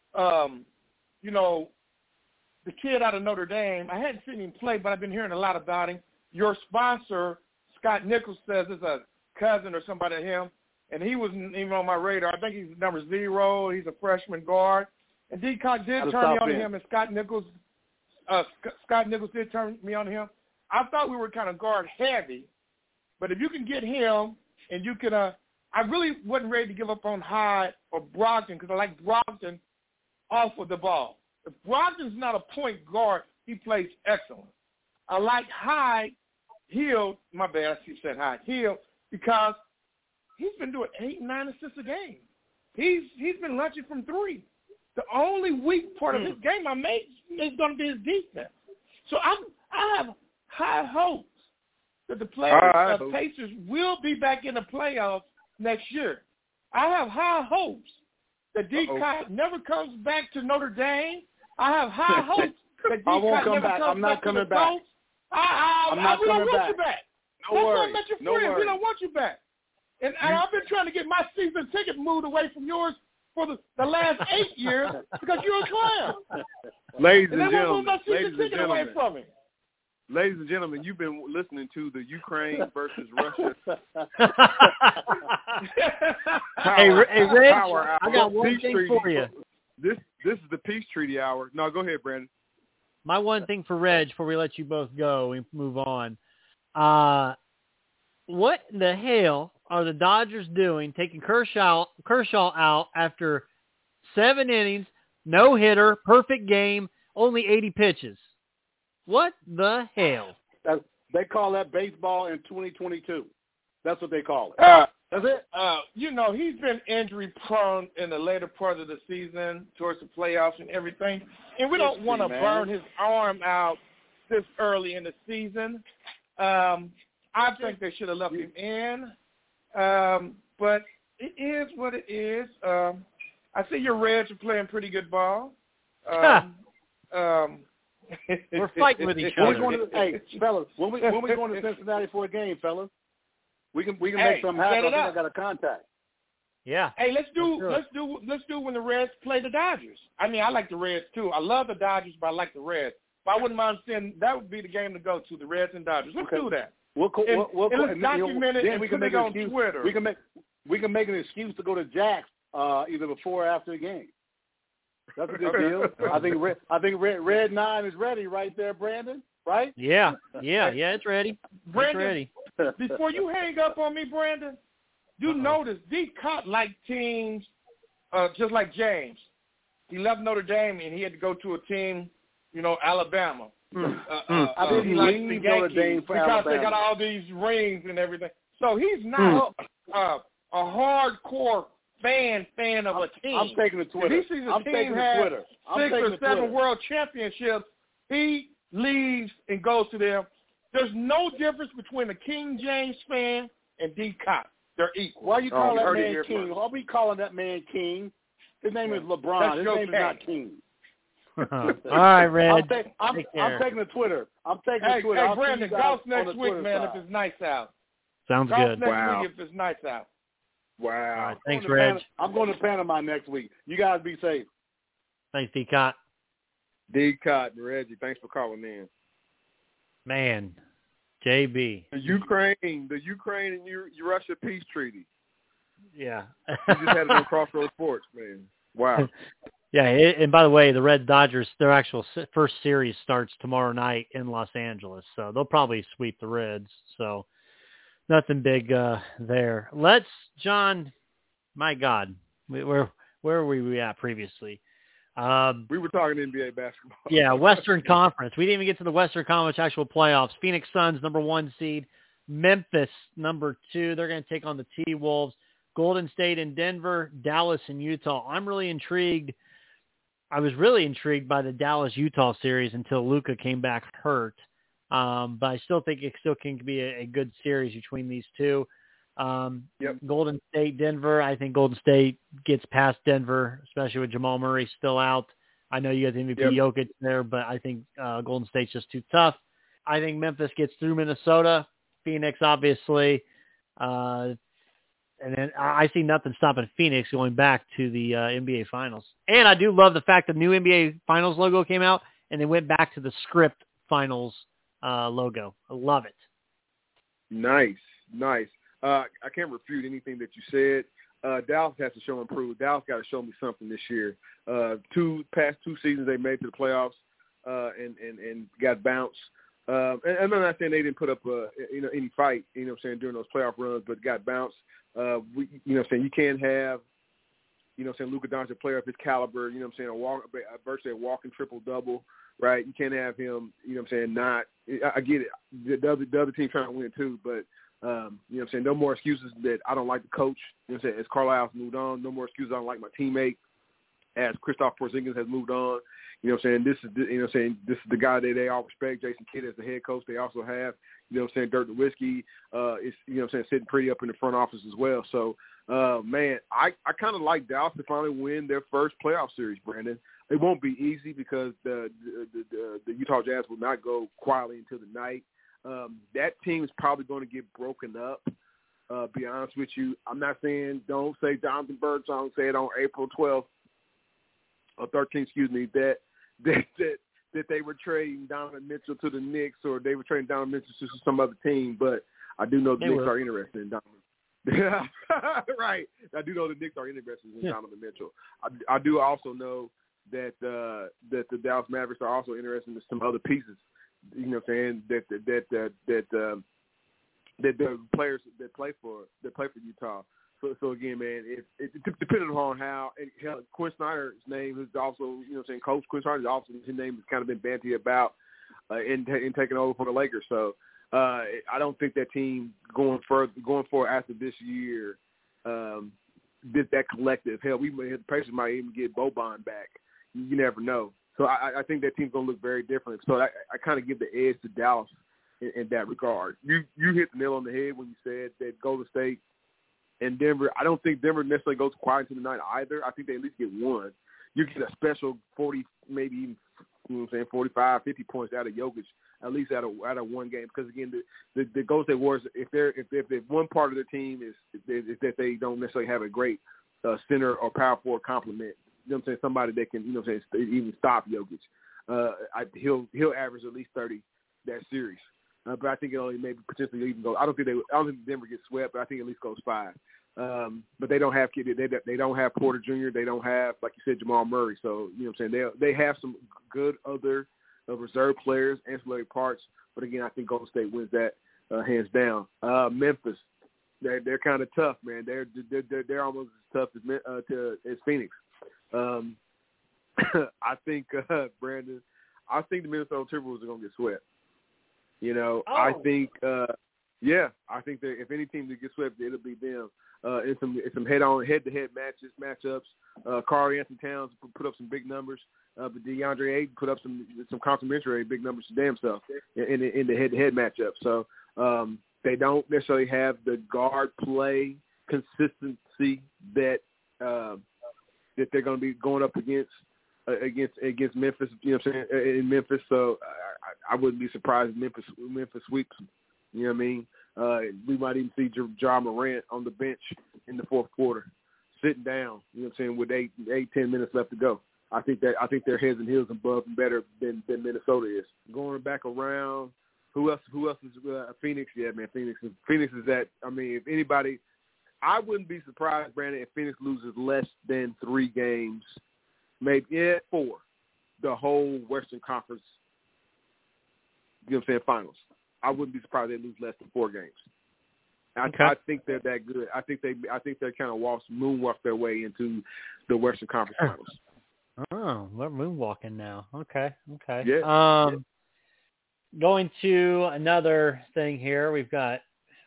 the kid out of Notre Dame, I hadn't seen him play, but I've been hearing a lot about him. Your sponsor, Scott Nichols, says is a cousin or somebody to him, and he wasn't even on my radar. I think he's number 0. He's a freshman guard. And D-Cop did turn me on to him, and Scott Nichols did turn me on to him. I thought we were kind of guard heavy, but if you can get him and you can I really wasn't ready to give up on Hyde or Brogdon because I like Brogdon off of the ball. If Brogdon's not a point guard, he plays excellent. I like Hyde, Hill, my bad, I keep saying Hyde, Hill, because he's been doing 8, 9 assists a game. He's been lunching from 3. The only weak part of his game is going to be his defense. So I have high hopes that the Pacers will be back in the playoffs next year. I have high hopes that D-Cop never comes back to Notre Dame. I have high hopes that D-Cop never comes back to the Colts. We don't want you back. No worries. We don't want you back. And I've been trying to get my season ticket moved away from yours for the last 8 years because you're a clown. Ladies and and gentlemen, my season ticket away from me. Ladies and gentlemen, you've been listening to the Ukraine versus Russia. Hey, Rich, I got one thing for you. This is the Peace Treaty Hour. No, go ahead, Brandon. My one thing for Reg before we let you both go and move on. What the hell are the Dodgers doing taking Kershaw out after 7 innings, no hitter, perfect game, only 80 pitches? What the hell? They call that baseball in 2022. That's what they call it. That's it. He's been injury prone in the later part of the season towards the playoffs and everything. And we don't want to burn his arm out this early in the season. I think they should have left him in. But it is what it is. I see your Reds are playing pretty good ball. We're fighting with each other. Hey, fellas, when we going to Cincinnati for a game, fellas? We can make something happen. I think I got a contact. Yeah. Hey, let's do when the Reds play the Dodgers. I mean, I like the Reds too. I love the Dodgers, but I like the Reds. But I wouldn't mind saying that would be the game to go to, the Reds and Dodgers. Let's do that. We'll document it and we can put it on Twitter. We can make an excuse to go to Jack's either before or after the game. That's a good deal. I think Red 9 is ready right there, Brandon. Right? Yeah, it's ready. Brandon, it's ready. Before you hang up on me, Brandon, notice D-Cop like teams just like James. He left Notre Dame and he had to go to a team, Alabama. I didn't leave Notre Dame for because Alabama. They got all these rings and everything. So he's not a hardcore fan of a team. I'm taking the Twitter. If he sees a team have 6 or 7 world championships, he leaves and goes to them. There's no difference between a King James fan and D-Cop. They're equal. Why you call that man King? Why are we calling that man King? His name is LeBron. His name is not King. All right, Red. I'm taking the Twitter. I'm taking the Twitter. Hey, Brandon, golf next week, man, if it's nice out. Sounds good. Next week if it's nice out. Wow. All right, thanks, Reg. I'm going to Panama next week. You guys be safe. Thanks, D-Cot. D-Cot and Reggie, thanks for calling in. Man, JB. The Ukraine and Russia peace treaty. Yeah. You just had it on Crossroads Sports, man. Wow. Yeah, and by the way, the Red Dodgers, their actual first series starts tomorrow night in Los Angeles, so they'll probably sweep the Reds. So nothing big there. John, my God, where were we at previously? We were talking NBA basketball. Yeah, Western Conference. We didn't even get to the Western Conference actual playoffs. Phoenix Suns, number 1 seed, Memphis, number 2. They're going to take on the T-Wolves. Golden State and Denver, Dallas and Utah. I'm really intrigued. I was really intrigued by the Dallas-Utah series until Luka came back hurt. But I still think it still can be a good series between these two. Golden State, Denver. I think Golden State gets past Denver, especially with Jamal Murray still out. I know you got the MVP Jokic there, but I think Golden State's just too tough. I think Memphis gets through Minnesota. Phoenix, obviously. And then I see nothing stopping Phoenix going back to the NBA Finals. And I do love the fact the new NBA Finals logo came out, and they went back to the script Finals logo. I love it. Nice. I can't refute anything that you said. Dallas has to show improve. Dallas got to show me something this year. Past two seasons they made to the playoffs and got bounced. And I'm not saying they didn't put up any fight, during those playoff runs, but got bounced. You can't have, Luka Doncic, a player of his caliber, virtually a walking triple-double, right? You can't have him, not – I get it. The other team trying to win too, but, no more excuses that I don't like the coach. As Carlisle's moved on, no more excuses I don't like my teammate. As Kristaps Porzingis has moved on, this is the guy that they all respect, Jason Kidd as the head coach. They also have, Dirk Nowitzki is, sitting pretty up in the front office as well. So, man, I kind of like Dallas to finally win their first playoff series, Brandon. It won't be easy because the Utah Jazz will not go quietly into the night. That team is probably going to get broken up. Be honest with you, I'm not saying don't say Jonathan Birdsong, say it on April 12th. Or 13th, that they were trading Donovan Mitchell to the Knicks, or they were trading Donovan Mitchell to some other team. But I do know the Knicks are interested in Donovan. Right. I do know the Knicks are interested in Donovan Mitchell. I do also know that the Dallas Mavericks are also interested in some other pieces. That the players that play for Utah. So again, man, it depending on how Quinn Snyder's name is also, Coach Quinn Snyder is also, his name has kind of been bandied about in taking over for the Lakers. So I don't think that team going forward after this year, that collective. Hell, the Pacers might even get Boban back. You never know. So I think that team's gonna look very different. So I kind of give the edge to Dallas in that regard. You hit the nail on the head when you said that Golden State and Denver, I don't think Denver necessarily goes quiet into the night either. I think they at least get one. You get a special 40, maybe even 45, 50 points out of Jokic, at least out of one game. Because again, the Golden State Warriors, if one part of the team is that they don't necessarily have a great center or power forward complement, somebody that can even stop Jokic, he'll average at least 30 that series. But I think it only maybe potentially even go. I don't think Denver gets swept, but I think at least goes 5. But they don't have they don't have Porter Jr. They don't have, like you said, Jamal Murray. So they have some good other reserve players, ancillary parts. But again, I think Golden State wins that hands down. Memphis, they're kind of tough, man. They're almost as tough as Phoenix. I think Brandon. I think the Minnesota Timberwolves are gonna get swept. I think, I think that if any team that gets swept, it'll be them. In some head-to-head matchups. Karl Anthony Towns put up some big numbers, but DeAndre Ayton put up some complimentary big numbers to damn self in the head-to-head matchup. So they don't necessarily have the guard play consistency that they're going to be going up against Memphis. In Memphis. So I wouldn't be surprised if Memphis sweeps. You know what I mean? We might even see Ja Morant on the bench in the fourth quarter, sitting down. With 8-10 minutes left to go. I think they're heads and heels above and better than Minnesota is. Going back around, who else is Phoenix? Yeah, man, Phoenix is that. I mean, if anybody, I wouldn't be surprised, Brandon, if Phoenix loses less than 3 games, maybe 4, the whole Western Conference. Finals. I wouldn't be surprised they lose less than 4 games. I think they're that good. I think they kind of moonwalk their way into the Western Conference Finals. Oh, we're moonwalking now. Okay. Yeah. Going to another thing here, we've got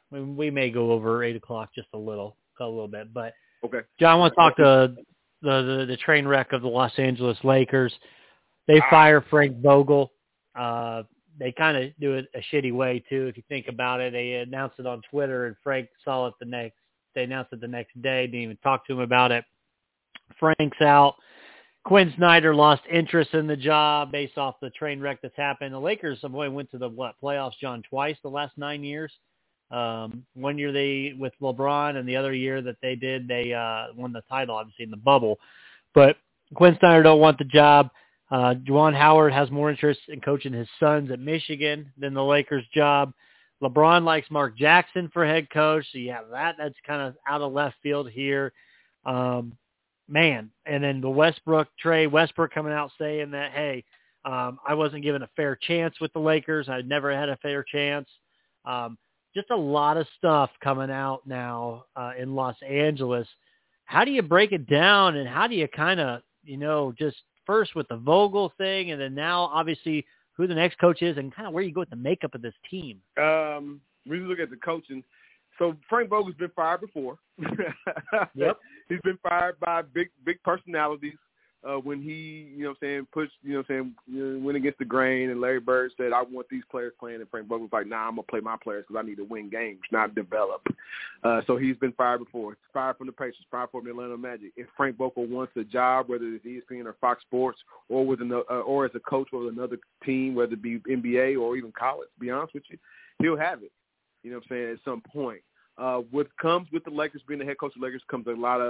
We may go over 8 o'clock just a little bit. But okay, John, I want to talk to the train wreck of the Los Angeles Lakers. They fire Frank Vogel. They kind of do it a shitty way too, if you think about it. They announced it on Twitter, and Frank saw it they announced it the next day. Didn't even talk to him about it. Frank's out. Quinn Snyder lost interest in the job based off the train wreck that's happened. The Lakers went to the playoffs, John, twice the last 9 years. 1 year they with LeBron, and the other year that they did, they won the title, obviously in the bubble. But Quinn Snyder don't want the job. Juwan Howard has more interest in coaching his sons at Michigan than the Lakers' job. LeBron likes Mark Jackson for head coach, so you have that. That's kind of out of left field here. Man, and then the Westbrook trade, Westbrook coming out saying that, hey, I wasn't given a fair chance with the Lakers. I'd never had a fair chance. Just a lot of stuff coming out now in Los Angeles. How do you break it down, and how do you kind of, just first with the Vogel thing, and then now obviously who the next coach is, and kind of where you go with the makeup of this team? We look at the coaching. So Frank Vogel's been fired before. Yep. He's been fired by big personalities when he, went against the grain, and Larry Bird said, I want these players playing, and Frank Vogel was like, nah, I'm going to play my players because I need to win games, not develop. So he's been fired before. He's fired from the Pacers, fired from the Atlanta Magic. If Frank Vogel wants a job, whether it's ESPN or Fox Sports, or or as a coach with another team, whether it be NBA or even college, to be honest with you, he'll have it, at some point. What comes with the Lakers being the head coach of the Lakers comes a lot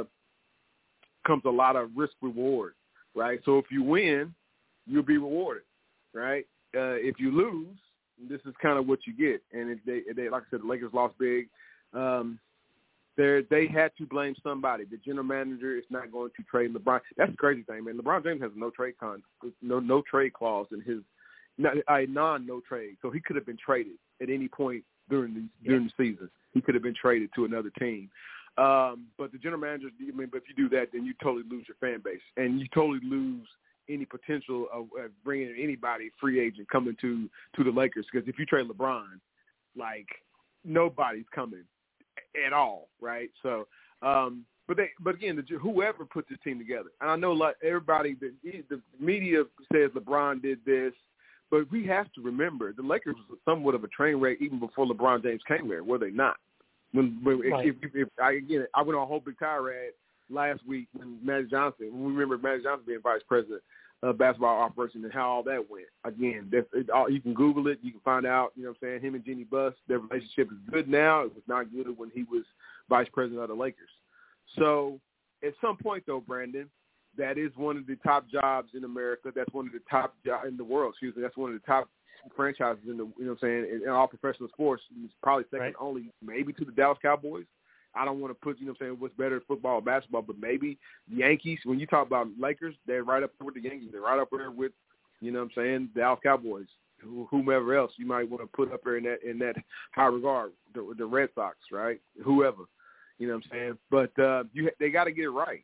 of risk reward, right? So if you win, you'll be rewarded, right? If you lose, this is kind of what you get. And if they like I said, the Lakers lost big. They had to blame somebody. The general manager is not going to trade LeBron. That's the crazy thing, man. LeBron James has no trade clause in his no trade, so he could have been traded at any point during the season. He could have been traded to another team. But the general manager, but if you do that, then you totally lose your fan base, and you totally lose any potential of bringing anybody free agent coming to the Lakers. Because if you trade LeBron, like, nobody's coming at all, right? So, but again, whoever put this team together, and I know like everybody, the media says LeBron did this. But we have to remember the Lakers was somewhat of a train wreck even before LeBron James came there, were they not? Right. I went on a whole big tirade last week when we remember Magic Johnson being vice president of basketball operations and how all that went. Again, you can Google it. You can find out, him and Jeanie Buss, their relationship is good now. It was not good when he was vice president of the Lakers. So at some point, though, Brandon, that is one of the top jobs in America. That's one of the top in the world. Excuse me. That's one of the top franchises in in all professional sports. It's probably second only maybe to the Dallas Cowboys. I don't want to put, what's better, football or basketball, but maybe the Yankees. When you talk about Lakers, they're right up there with the Yankees. They're right up there with, Dallas Cowboys, whomever else you might want to put up there in that high regard. The Red Sox, right? Whoever, But they got to get it right.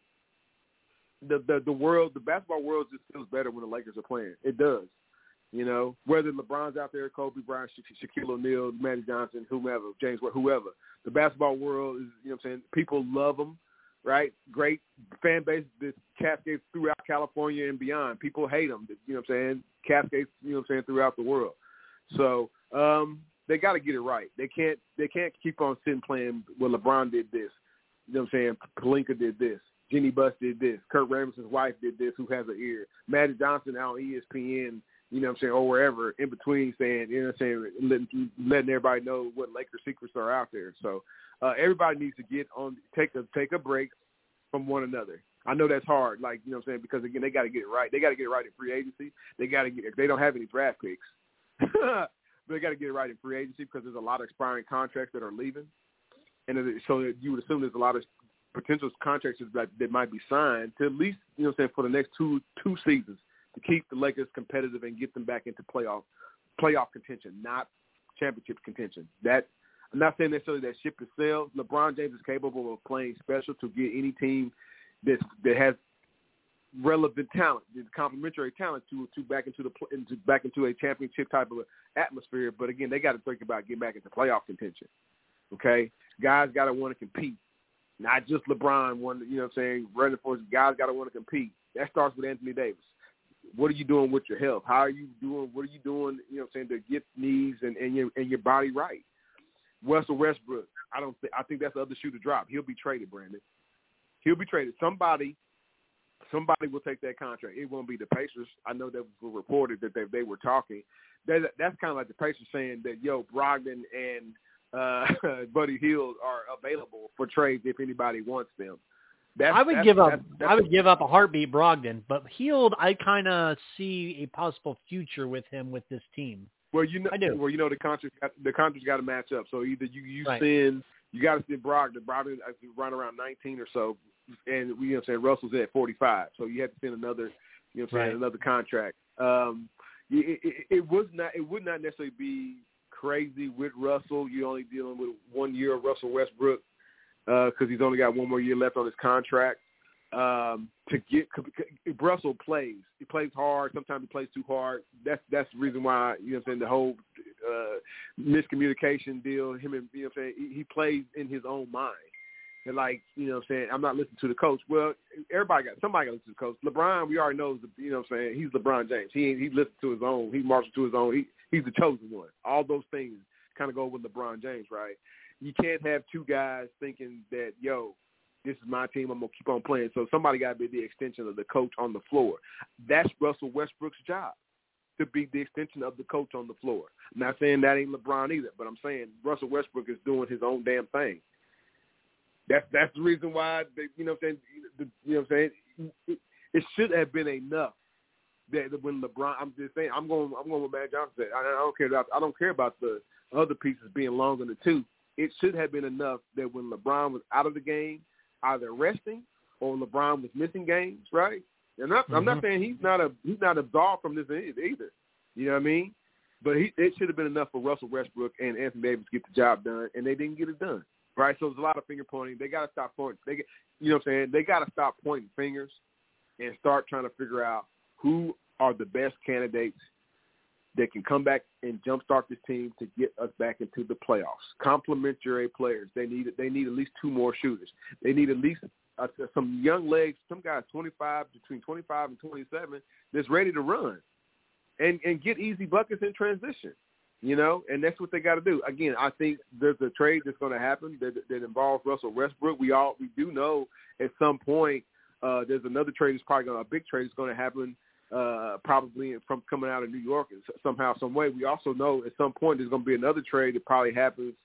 The basketball world just feels better when the Lakers are playing. It does. Whether LeBron's out there, Kobe Bryant, Shaquille O'Neal, Magic Johnson, whomever, James, whoever. The basketball world is, people love them, right? Great fan base that cascades throughout California and beyond. People hate them, cascades, throughout the world. So they got to get it right. They can't keep on sitting playing, well, LeBron did this. Pelinka did this. Jeanie Buss did this. Kurt Ramson's wife did this, who has an ear. Magic Johnson out on ESPN, or wherever in between saying, letting everybody know what Lakers secrets are out there. So everybody needs to take a break from one another. I know that's hard, because again, they got to get it right. They got to get it right in free agency. They don't have any draft picks. They got to get it right in free agency because there's a lot of expiring contracts that are leaving. And so you would assume there's a lot of potential contracts that might be signed to at least, for the next two seasons to keep the Lakers competitive and get them back into playoff contention, not championship contention. That I'm not saying necessarily that ship has sailed. LeBron James is capable of playing special to get any team that has relevant talent, complementary talent to back into a championship type of atmosphere. But again, they got to think about getting back into playoff contention. okay? Guys got to want to compete, not just LeBron. Running for his guys got to want to compete. That starts with Anthony Davis. What are you doing with your health? How are you doing? What are you doing, to get knees and your body right? Russell Westbrook, I think that's the other shoe to drop. He'll be traded, Brandon. He'll be traded. Somebody will take that contract. It won't be the Pacers. I know that was reported that they were talking. That's kind of like the Pacers saying that, Brogdon and Buddy Hield are available for trades if anybody wants them. I would give up a heartbeat Brogdon, but Hield, I kind of see a possible future with him with this team. Well, I do. Well, the contract's got to match up. So either you got to send Brogdon. Brogdon is right around 19 or so, and Russell's at 45. So you have to send another, another contract. It would not necessarily be crazy with Russell. You're only dealing with 1 year of Russell Westbrook because he's only got 1 more year left on his contract. Russell plays. He plays hard. Sometimes he plays too hard. That's the reason why, the whole miscommunication deal, he plays in his own mind. And I'm not listening to the coach. Well, somebody got to listen to the coach. LeBron, we already know, he's LeBron James. He listens to his own. He marches to his own. He's the chosen one. All those things kind of go with LeBron James, right? You can't have two guys thinking that, this is my team, I'm going to keep on playing. So somebody got to be the extension of the coach on the floor. That's Russell Westbrook's job, to be the extension of the coach on the floor. I'm not saying that ain't LeBron either, but I'm saying Russell Westbrook is doing his own damn thing. That's the reason why, it should have been enough that when LeBron, I'm just saying, I'm going with Matt Johnson said. I don't care about the other pieces being long in the tooth. It should have been enough that when LeBron was out of the game, either resting or LeBron was missing games, right? And I'm not saying he's not absolved from this either. You know what I mean? But it should have been enough for Russell Westbrook and Anthony Davis to get the job done, and they didn't get it done, right? So there's a lot of finger pointing. They got to stop pointing. They got to stop pointing fingers and start trying to figure out who are the best candidates that can come back and jumpstart this team to get us back into the playoffs. Complementary players. They need at least two more shooters. They need at least some young legs, some guys between 25 and 27 that's ready to run and get easy buckets in transition, and that's what they got to do. Again, I think there's a trade that's going to happen that involves Russell Westbrook. We do know at some point there's another trade a big trade is going to happen probably from coming out of New York somehow, some way. We also know at some point there's going to be another trade that probably happens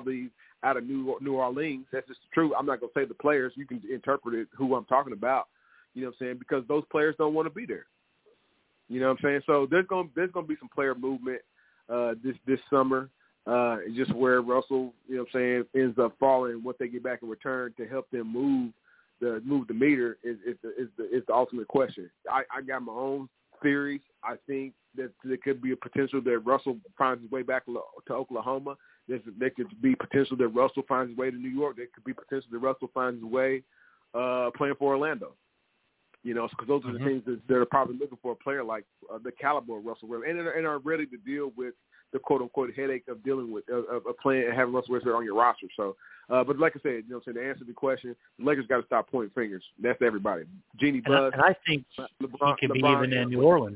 out of New Orleans. That's just true. I'm not going to say the players. You can interpret it who I'm talking about, because those players don't want to be there. You know what I'm saying? So there's going to be some player movement this summer, just where Russell, ends up falling, what they get back in return to help them move the meter is the ultimate question. I got my own theories. I think that there could be a potential that Russell finds his way back to Oklahoma. There could be potential that Russell finds his way to New York. There could be potential that Russell finds his way playing for Orlando. Because those are the things that they're probably looking for a player like the caliber of Russell Westbrook and are ready to deal with the quote-unquote headache of dealing with of playing and having Russell Westbrook on your roster. So, but like I said, to answer the question, the Lakers got to stop pointing fingers. That's everybody. Jeannie Buss. And I think LeBron, he could be even in New Orleans.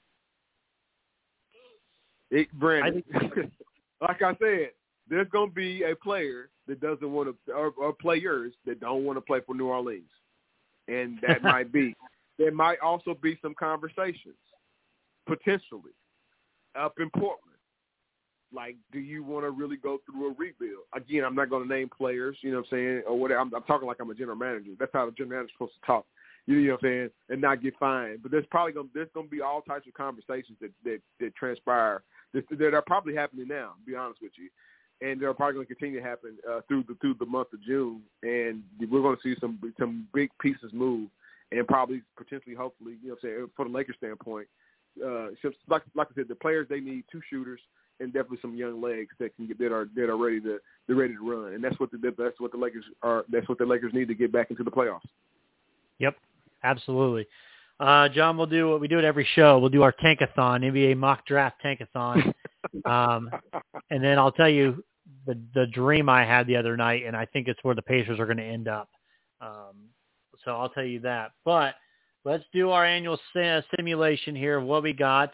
Brandon, like I said, there's going to be a player that doesn't want to, or players that don't want to play for New Orleans. And that might be. There might also be some conversations, potentially, up in Portland. Like, do you want to really go through a rebuild? Again, I'm not going to name players, you know what I'm saying, or whatever. I'm talking like I'm a general manager. That's how the general manager is supposed to talk, you know what I'm saying, and not get fined. But there's going to be all types of conversations that transpire that are probably happening now, to be honest with you. And they're probably going to continue to happen through the month of June. And we're going to see some big pieces move, and probably potentially, hopefully, you know what I'm saying, for the Lakers standpoint, like I said, the players, they need two shooters and definitely some young legs that are ready to run. And that's what the Lakers are. That's what the Lakers need to get back into the playoffs. Yep, absolutely. John, we'll do what we do at every show. We'll do our tankathon, NBA mock draft tankathon. And then I'll tell you the dream I had the other night, and I think it's where the Pacers are going to end up. So I'll tell you that. But let's do our annual simulation here of what we got.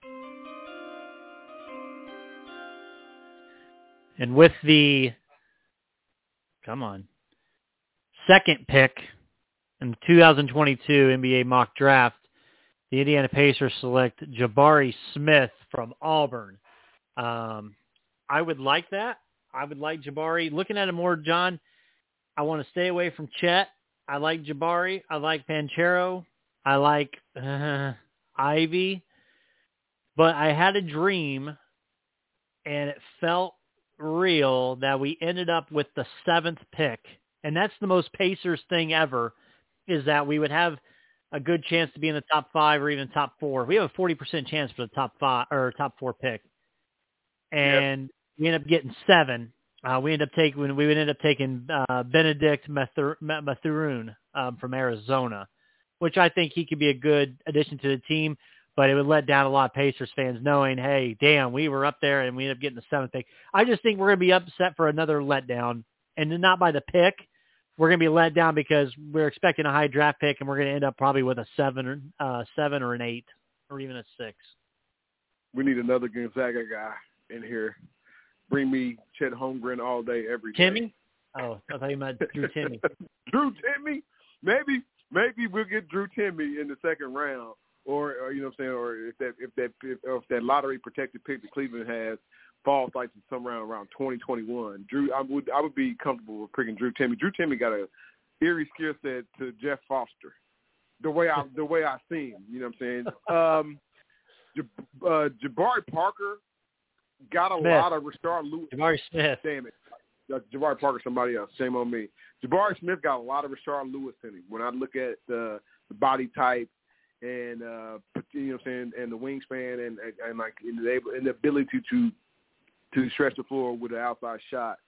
And with the, second pick in the 2022 NBA mock draft, the Indiana Pacers select Jabari Smith from Auburn. I would like that. I would like Jabari. Looking at him more, John, I want to stay away from Chet. I like Jabari. I like Banchero. I like Ivy. But I had a dream, and it felt real that we ended up with the 7th pick. And that's the most Pacers thing ever, is that we would have a good chance to be in the top 5 or even top 4. We have a 40% chance for the top 5 or top 4 pick. And we ended up getting 7. We ended up taking Benedict Mathurin from Arizona, which I think he could be a good addition to the team, but it would let down a lot of Pacers fans knowing, hey, damn, we were up there and we ended up getting the 7th pick. I just think we're going to be upset for another letdown, and not by the pick. We're going to be let down because we're expecting a high draft pick, and we're going to end up probably with a 7 or an 8 or even a 6. We need another Gonzaga guy in here. Bring me Chet Holmgren all day, every day. Timmy? Oh, I thought you meant Drew Timmy. Drew Timmy? Maybe we'll get Drew Timmy in the second round, or you know what I'm saying, or if that lottery protected pick that Cleveland has falls like somewhere around 2021. Drew, I would be comfortable with picking Drew Timmy. Drew Timmy got a eerie skill set to Jeff Foster. The way I see him, you know what I'm saying. Jabari Parker got a lot of Rashard Lewis. Jabari Smith. Damn it. Jabari Parker, somebody else. Shame on me. Jabari Smith got a lot of Rashard Lewis in him. When I look at the body type and, you know what I'm saying, and the wingspan and like and the ability to stretch the floor with an outside shot.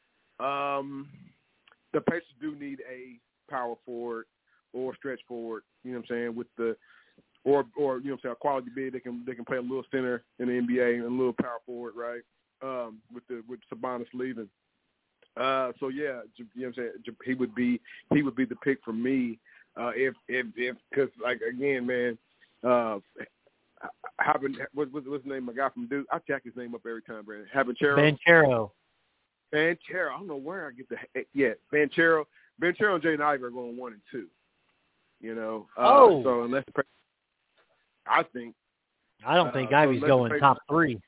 The Pacers do need a power forward or stretch forward, you know what I'm saying, with the or you know what I'm saying, a quality big they can play a little center in the NBA and a little power forward, right? With Sabonis leaving. So yeah, you know what I'm saying, he would be the pick for me if because like again, man, what's his name? My guy from Duke. I jack his name up every time, Brandon. Banchero. I don't know where I get Banchero. Banchero and Jaden Ivey are going 1 and 2. You know. So unless I don't think Ivy's going top 3.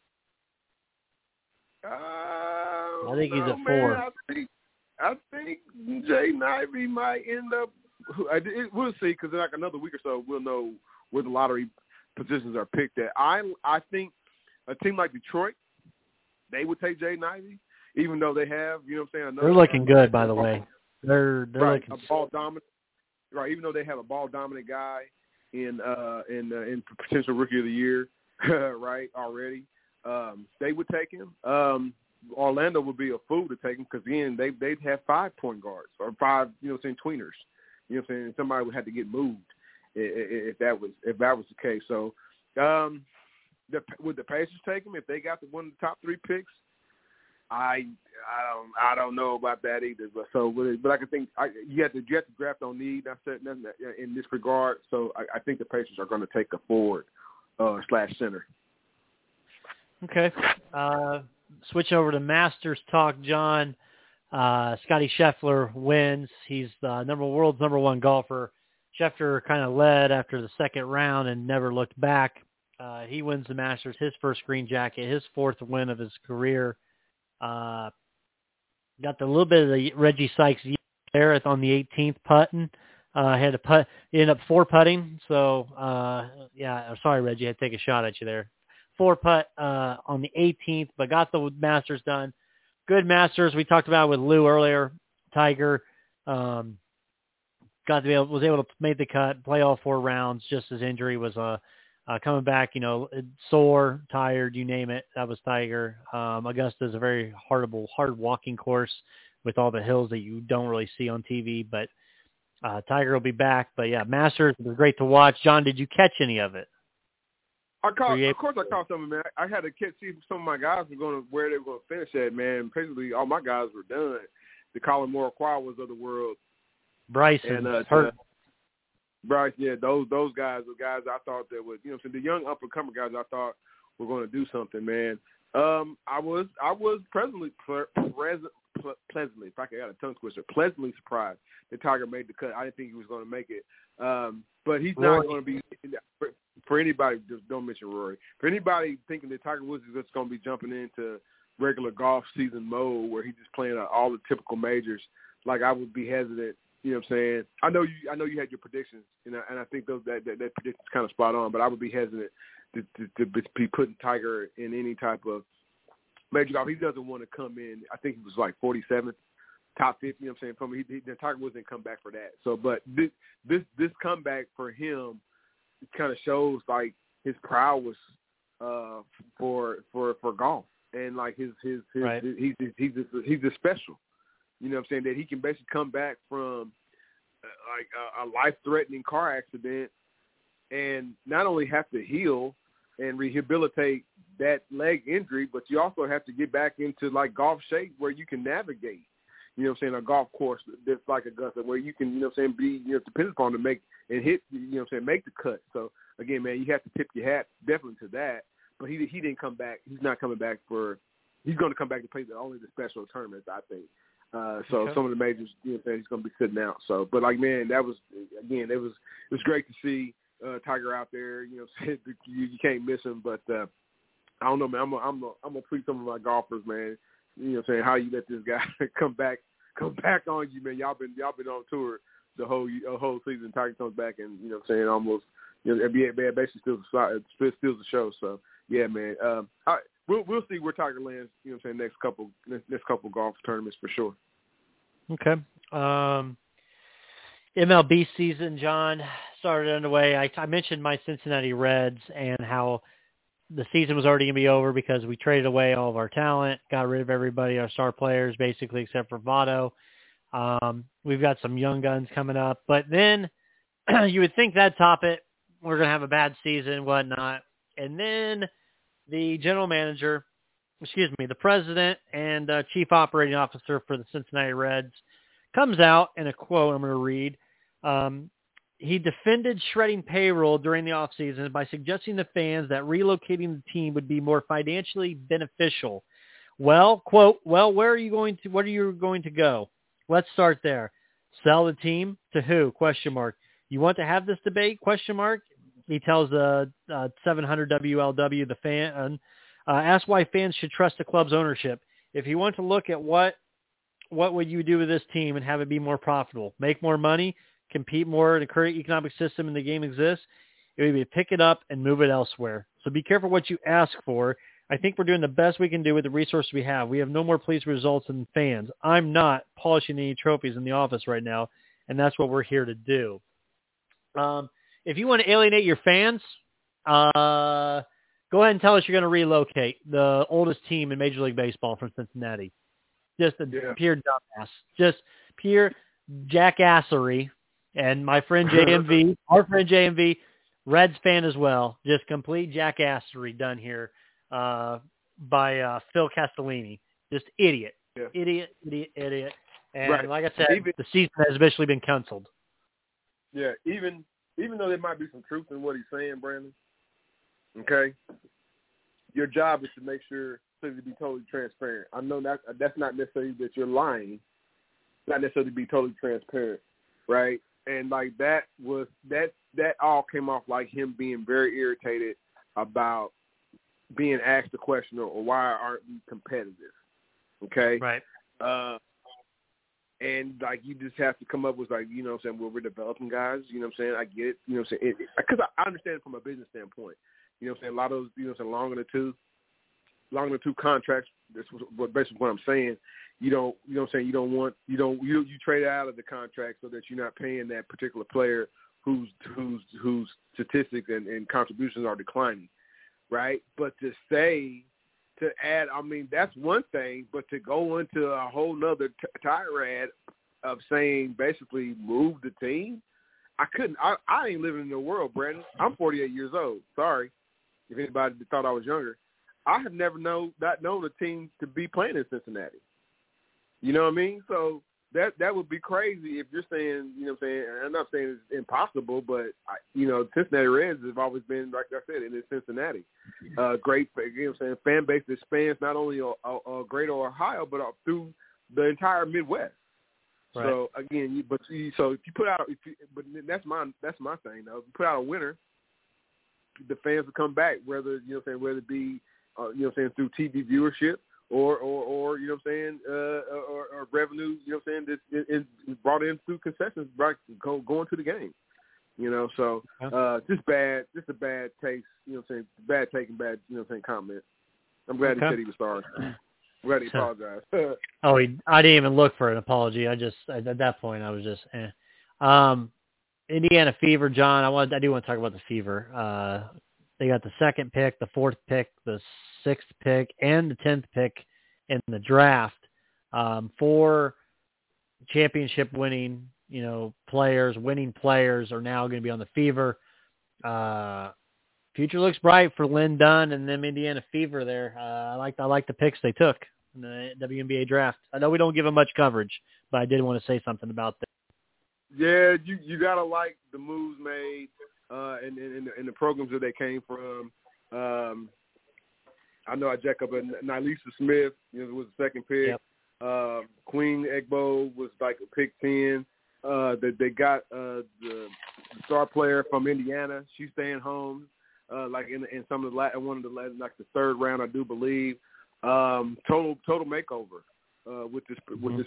I think he's at 4. I think Jaden Ivey might end up. We'll see, because in like another week or so, we'll know where the lottery positions are picked at. I think a team like Detroit, they would take Jaden Ivey, even though they have, you know what I'm saying. They're looking good, by the way. They're right, looking a ball dominant. Right, even though they have a ball dominant guy in potential rookie of the year, right already, they would take him. Orlando would be a fool to take him because again they'd have 5 point guards or 5, you know what I'm saying, tweeners. You know what I'm saying? Somebody would have to get moved if that was the case. So would the Pacers take him if they got one of the top 3 picks? I don't know about that either. But I can think you have to draft on need. That's in this regard. So I think the Pacers are going to take a forward / center. Okay. Switch over to Masters talk, John. Scotty Scheffler wins. He's the world's number 1 golfer. Scheffler kind of led after the second round and never looked back. He wins the Masters, his first green jacket, his 4th win of his career. Got the little bit of the Reggie Sykes there on the 18th putting. Had to putt. He ended up 4 putting. So, sorry, Reggie. I had to take a shot at you there. 4 putt on the 18th, but got the Masters done. Good Masters. We talked about it with Lou earlier. Tiger was able to make the cut, play all 4 rounds. Just his injury was coming back, you know, sore, tired, you name it. That was Tiger. Augusta is a very hard walking course with all the hills that you don't really see on TV, but Tiger will be back. But yeah, Masters was great to watch. John, did you catch any of it? Of course I caught some of them, man. I had to see some of my guys were where they were going to finish at, man. Basically, all my guys were done. The Colin Morikawas of the world. Bryson. And, Bryce, yeah, those guys were guys I thought that would, so the young up-and-comer guys I thought were going to do something, man. I was pleasantly, if I got a tongue twister, pleasantly surprised that Tiger made the cut. I didn't think he was going to make it. But he's not going to be for anybody. Just don't mention Rory. For anybody thinking that Tiger Woods is just going to be jumping into regular golf season mode where he's just playing all the typical majors, like I would be hesitant. You know what I'm saying? I know you had your predictions, and I think that prediction's kind of spot on. But I would be hesitant to be putting Tiger in any type of major golf. He doesn't want to come in. I think he was like 47th, top 50. You know what I'm saying? From Tiger Woods didn't come back for that. So, but this comeback for him kind of shows like his prowess for golf, and like his right. he's just special. You know what I'm saying? That he can basically come back from like a life-threatening car accident and not only have to heal and rehabilitate that leg injury, but you also have to get back into like golf shape where you can navigate. You know what I'm saying? A golf course that's like Augusta where you can, you know what I'm saying, be dependent upon to make and hit, you know what I'm saying, make the cut. So again, man, you have to tip your hat definitely to that. But he didn't come back. He's not coming back he's going to come back to play only the special tournaments, I think. So some of the majors, you know, he's going to be sitting out. So, but like, man, it was great to see Tiger out there. You know, you can't miss him. But I don't know, man. I'm gonna tweet some of my golfers, man. You know, saying how you let this guy come back on you, man. Y'all been on tour the whole season. Tiger comes back and you know, what I'm saying almost, you know, NBA basically steals the show. So yeah, man. All right. We'll see where Tiger lands, you know what I'm saying, next couple golf tournaments for sure. Okay. MLB season, John, started underway. I mentioned my Cincinnati Reds and how the season was already going to be over because we traded away all of our talent, got rid of everybody, our star players, basically, except for Votto. We've got some young guns coming up. But then you would think that'd top it. We're going to have a bad season, whatnot. And then the the president and chief operating officer for the Cincinnati Reds comes out in a quote I'm going to read. He defended shredding payroll during the offseason by suggesting to fans that relocating the team would be more financially beneficial. Well, quote, well, what are you going to go? Let's start there. Sell the team to who? Question mark. You want to have this debate? Question mark. He tells 700 WLW, the fan, ask why fans should trust the club's ownership. If you want to look at what would you do with this team and have it be more profitable, make more money, compete more in the current economic system and the game exists, it would be pick it up and move it elsewhere. So be careful what you ask for. I think we're doing the best we can do with the resources we have. We have no more pleased results than fans. I'm not polishing any trophies in the office right now, and that's what we're here to do. If you want to alienate your fans, go ahead and tell us you're going to relocate the oldest team in Major League Baseball from Cincinnati. Just a pure dumbass. Just pure jackassery. And my friend JMV, our friend JMV, Reds fan as well. Just complete jackassery done here by Phil Castellini. Just idiot. Yeah. Idiot. And right. Like I said, the season has officially been canceled. Yeah, even though there might be some truth in what he's saying, Brandon, okay, your job is to make sure to be totally transparent. I know that's not necessarily that you're lying, not necessarily to be totally transparent, right? And like that all came off like him being very irritated about being asked the question or why aren't we competitive, okay? Right. And, like, you just have to come up with, like, you know what I'm saying, well, we're developing guys, you know what I'm saying, I get it, you know what I'm saying, because I understand it from a business standpoint, you know what I'm saying, a lot of those, you know what I'm saying, long in the two contracts, that's basically what I'm saying, you know what I'm saying, you trade out of the contract so that you're not paying that particular player whose statistics and contributions are declining, right? But to add, I mean, that's one thing, but to go into a whole nother tirade of saying basically move the team, I couldn't. I ain't living in the world, Brandon. I'm 48 years old. Sorry. if anybody thought I was younger, I have never known a team to be playing in Cincinnati. You know what I mean? So that would be crazy if you're saying, you know what I'm saying, I'm not saying it's impossible, but, Cincinnati Reds have always been, like I said, in Cincinnati. Great, you know what I'm saying, fan base that spans not only Greater Ohio, but through the entire Midwest. Right. So, again, but if you put out but that's my thing, though. If you put out a winner, the fans will come back, whether it be, through TV viewership, or you know what I'm saying, or revenue, you know what I'm saying, that's brought in through concessions, right, going to the game, so just a bad taste, you know what I'm saying, bad take and bad, you know what I'm saying, comment. I'm glad he said he was sorry. I'm glad he apologized. I didn't even look for an apology. At that point, I was just, Indiana Fever, John, I do want to talk about the Fever. They got the 2nd pick, the 4th pick, the 6th pick, and the 10th pick in the draft. 4 championship-winning, winning players are now going to be on the Fever. Future looks bright for Lynn Dunn and them Indiana Fever there. I like the picks they took in the WNBA draft. I know we don't give them much coverage, but I did want to say something about that. Yeah, you gotta like the moves made and the programs that they came from. I know I jack up Nylisa Smith, was the 2nd pick. Yep. Queen Egbo was like a pick 10. They got the star player from Indiana. She's staying home, like in some of the one of the like the 3rd round, I do believe. Total makeover. With this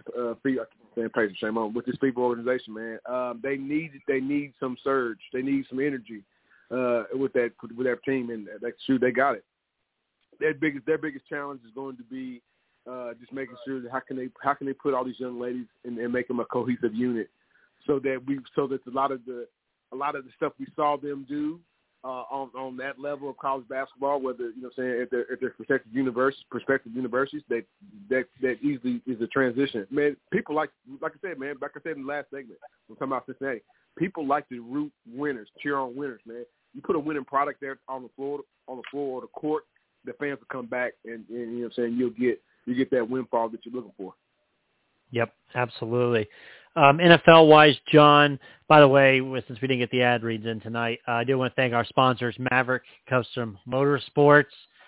FIBA organization, man. They need some surge. They need some energy with that team, and they got it. Their biggest challenge is going to be just making sure that how can they put all these young ladies and make them a cohesive unit, so that a lot of the stuff we saw them do on that level of college basketball, whether at their prospective universities, that easily is a transition. Man, people like I said in the last segment, we're talking about Cincinnati. People like to root winners, cheer on winners, man. You put a winning product there on the floor or the court, the fans will come back, and you'll get that windfall that you're looking for. Yep, absolutely. NFL-wise, John, by the way, since we didn't get the ad reads in tonight, I do want to thank our sponsors, Maverick Custom Motorsports.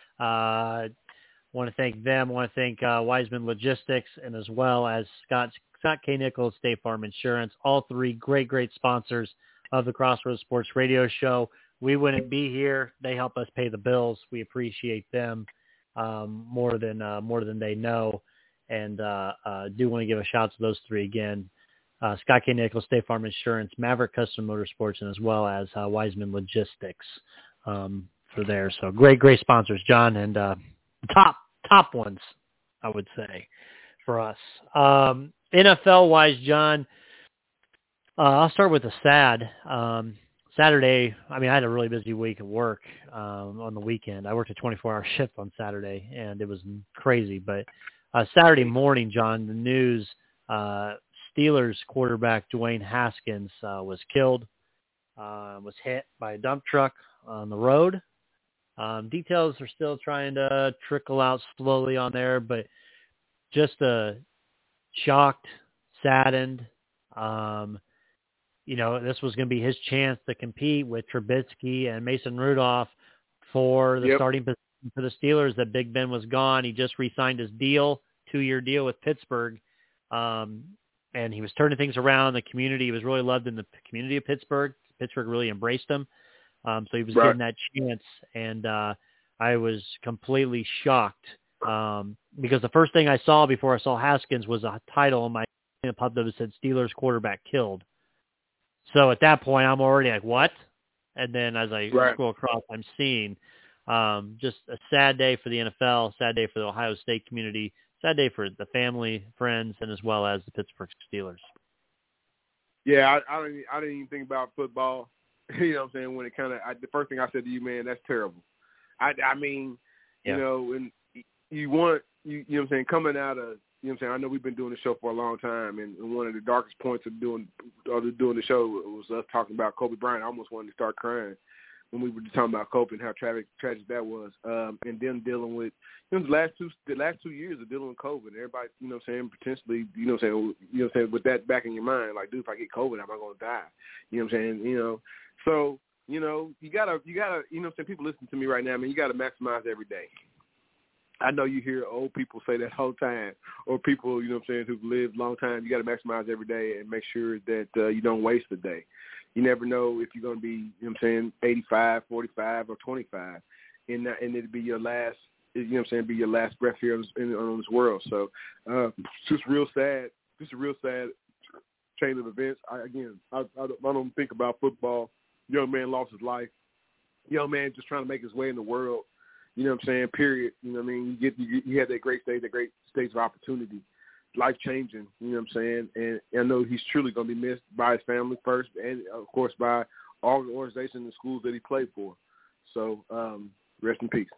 Want to thank them. Want to thank Wiseman Logistics, and as well as Scott K. Nichols, State Farm Insurance. All 3 great sponsors of the Crossroads Sports Radio Show. We wouldn't be here. They help us pay the bills. We appreciate them more than they know. And do want to give a shout to those 3 again. Scott K. Nichols, State Farm Insurance, Maverick Custom Motorsports, and as well as Wiseman Logistics for there. So great sponsors, John, and top ones, I would say, for us. NFL-wise, John, I'll start with the sad. Saturday, I had a really busy week at work on the weekend. I worked a 24-hour shift on Saturday, and it was crazy. But Saturday morning, John, the news, Steelers quarterback Dwayne Haskins was killed, was hit by a dump truck on the road. Details are still trying to trickle out slowly on there, but just shocked, saddened. This was going to be his chance to compete with Trubisky and Mason Rudolph for the starting position for the Steelers. That Big Ben was gone. He just re-signed his deal, 2-year deal with Pittsburgh. And he was turning things around. The community, he was really loved in the community of Pittsburgh. Pittsburgh really embraced him. So he was getting that chance. And I was completely shocked because the first thing I saw before I saw Haskins was a title on my pub that said Steelers quarterback killed. So at that point, I'm already like, what? And then as I scroll across, I'm seeing just a sad day for the NFL, sad day for the Ohio State community, sad day for the family, friends, and as well as the Pittsburgh Steelers. Yeah, I didn't even think about football. You know what I'm saying? When it the first thing I said to you, man, that's terrible. And you want, you know what I'm saying, coming out of, you know what I'm saying, I know we've been doing the show for a long time, and one of the darkest points of doing the show was us talking about Kobe Bryant. I almost wanted to start crying when we were talking about COVID and how tragic that was, and them dealing with the last 2 years of dealing with COVID. Everybody, potentially, with that back in your mind, like, dude, if I get COVID, am I going to die? You know what I'm saying? So you gotta, people listen to me right now. I mean, you got to maximize every day. I know you hear old people say that all the time, or people, who've lived a long time. You got to maximize every day and make sure that you don't waste a day. You never know if you're going to be, 85, 45, or 25, and it'll be your last, be your last breath here on this world. So it's just real sad. Just a real sad chain of events. I don't think about football. Young man lost his life. Young man just trying to make his way in the world. Period. You had that great stage of opportunity, life-changing, and I know he's truly going to be missed by his family first and, of course, by all the organizations and schools that he played for. So rest in peace.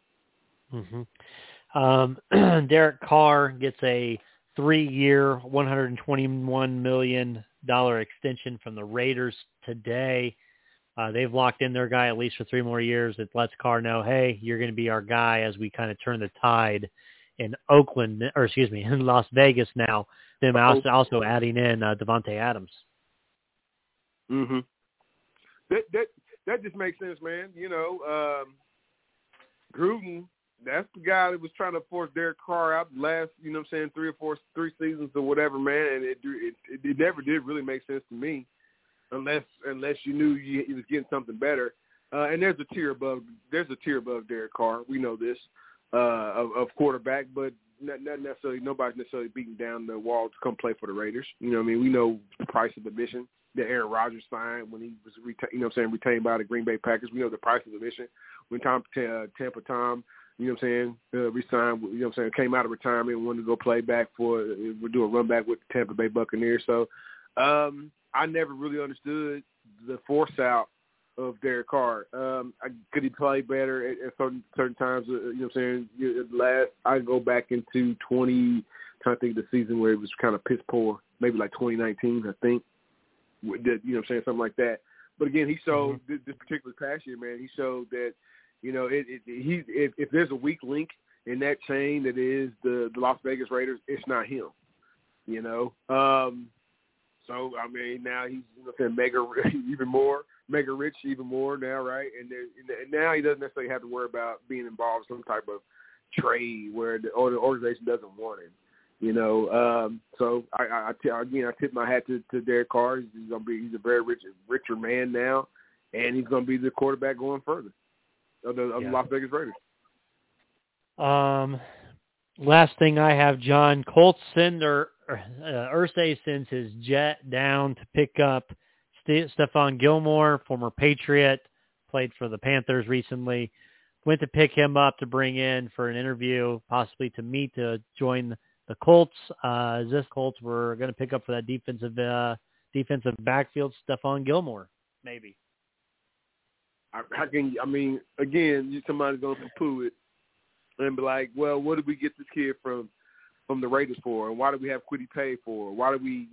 Mm-hmm. Derek Carr gets a 3-year, $121 million extension from the Raiders today. They've locked in their guy at least for 3 more years. It lets Carr know, hey, you're going to be our guy as we kind of turn the tide in in Las Vegas now. Them also adding in Devontae Adams. Mm-hmm. That just makes sense, man. Gruden, that's the guy that was trying to force Derek Carr out the last, 3 seasons or whatever, man. And it never did really make sense to me. Unless you knew he was getting something better, and there's a tier above Derek Carr. We know this of quarterback, but not necessarily. Nobody's necessarily beating down the wall to come play for the Raiders. We know the price of admission that Aaron Rodgers signed when he was retained by the Green Bay Packers. We know the price of admission when Tampa Tom, resigned. Came out of retirement and wanted to go play back do a run back with the Tampa Bay Buccaneers. So. I never really understood the force out of Derek Carr. Could he play better at certain times? I go back into trying to think of the season where it was kind of piss poor, maybe like 2019, I think. Something like that. But again, he showed this particular past year, man. He showed that if there's a weak link in that chain that is the Las Vegas Raiders, it's not him. So, now he's mega rich even more now, right? And now he doesn't necessarily have to worry about being involved in some type of trade where the organization doesn't want him, So, I tip my hat to Derek Carr. He's a very richer man now, and he's going to be the quarterback going further of the Las Vegas Raiders. Last thing I have, John, Colts Irsay sends his jet down to pick up Stephon Gilmore, former Patriot, played for the Panthers recently. Went to pick him up to bring in for an interview, possibly to join the Colts. Is this Colts we're going to pick up for that defensive backfield, Stephon Gilmore, maybe? Again, somebody's going to poo it and be like, well, what did we get this kid from the Raiders for? And why do we have Kwity Paye for? Why do we,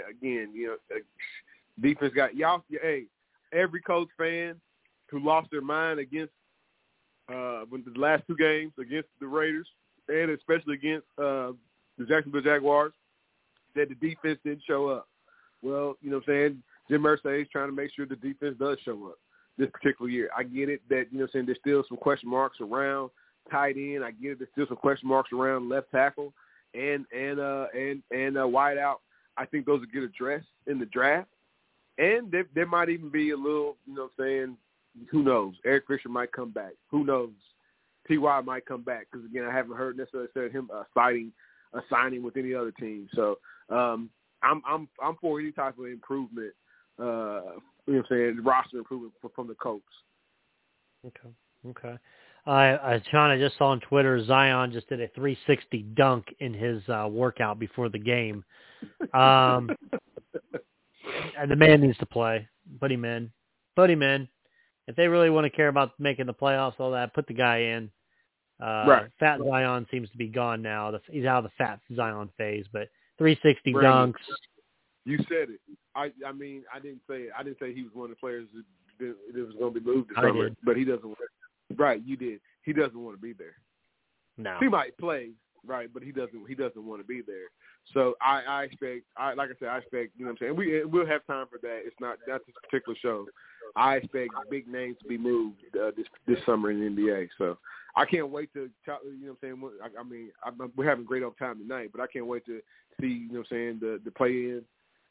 defense got y'all. Hey, every Colts fan who lost their mind against the last 2 games against the Raiders and especially against the Jacksonville Jaguars said the defense didn't show up. Well, Jim Irsay is trying to make sure the defense does show up this particular year. I get it that there's still some question marks around tight end. I get it. There's still some question marks around left tackle and wide out. I think those will get addressed in the draft. And there might even be a little, who knows? Eric Fisher might come back. Who knows? T.Y. might come back because, again, I haven't heard necessarily said him signing with any other team. So I'm for any type of improvement, roster improvement from the Colts. Okay. Sean, I just saw on Twitter, Zion just did a 360 dunk in his workout before the game. And the man needs to play. Put him in. If they really want to care about making the playoffs, all that, put the guy in. Right. Fat Zion seems to be gone now. He's out of the fat Zion phase, but 360 Brandon, dunks. You said it. I didn't say it. I didn't say he was one of the players was going to be moved this summer, but he doesn't. Right, you did. He doesn't want to be there. No, he might play, right, but he doesn't want to be there. So I expect, like I said, I expect, you know what I'm saying. We'll have time for that. It's not this particular show. I expect big names to be moved this summer in the NBA. So I can't wait to, you know what I'm saying. I mean, we're having great old time tonight, but I can't wait to see, you know what I'm saying, the play-in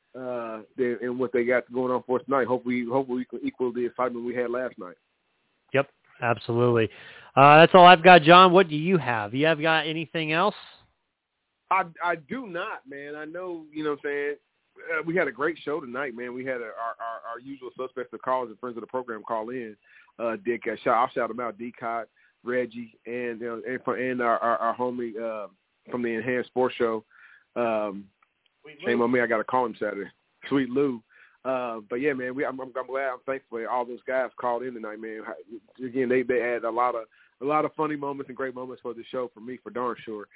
and what they got going on for us tonight. Hopefully we can equal the excitement we had last night. Yep, absolutely. That's all I've got, John. What do you have? You have got anything else? I do not, man. I know, you know what I'm saying. We had a great show tonight, man. We had our usual suspects of callers and friends of the program call in. Dick, I'll shout them out, D-Cott, Reggie, and our homie from the Enhanced Sports Show. Shame on me, I got to call him Saturday. Sweet Lou. But yeah, man, I'm glad, I'm thankful all those guys called in tonight, man. Again, they add a lot of funny moments and great moments for the show for me, for darn sure.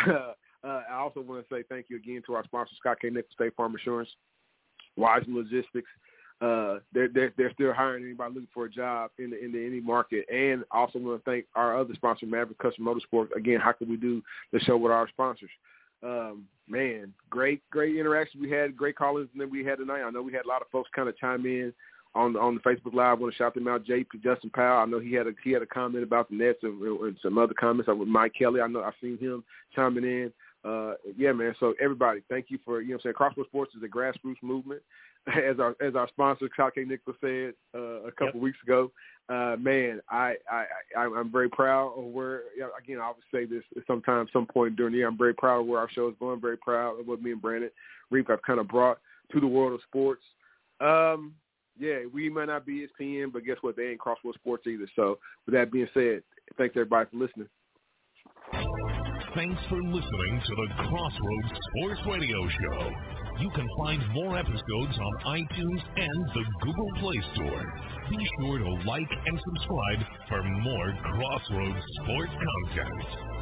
I also want to say thank you again to our sponsor, Scott K. Nichols, State Farm Insurance, Wiseman Logistics. They're still hiring anybody looking for a job in any market. And I also want to thank our other sponsor, Maverick Custom Motorsports. Again, how can we do the show with our sponsors? Man, great interaction we had, great callers that we had tonight. I know we had a lot of folks kind of chime in on the Facebook Live. I want to shout them out. JP Justin Powell, I know he had a comment about the Nets and some other comments. With Mike Kelly, I know I've seen him chiming in. Yeah, man. So everybody, thank you for, you know what I'm saying. Crossroads Sports is a grassroots movement, as our sponsor, Scott K. Nichols, said a couple weeks ago. Man, I'm very proud of where. Again, I always say this at some point during the year. I'm very proud of where our show is going. Very proud of what me and Brandon Reeve have kind of brought to the world of sports. Yeah, we might not be ESPN, but guess what? They ain't Crossroads Sports either. So with that being said, thanks everybody for listening. Thanks for listening to the Crossroads Sports Radio Show. You can find more episodes on iTunes and the Google Play Store. Be sure to like and subscribe for more Crossroads Sports content.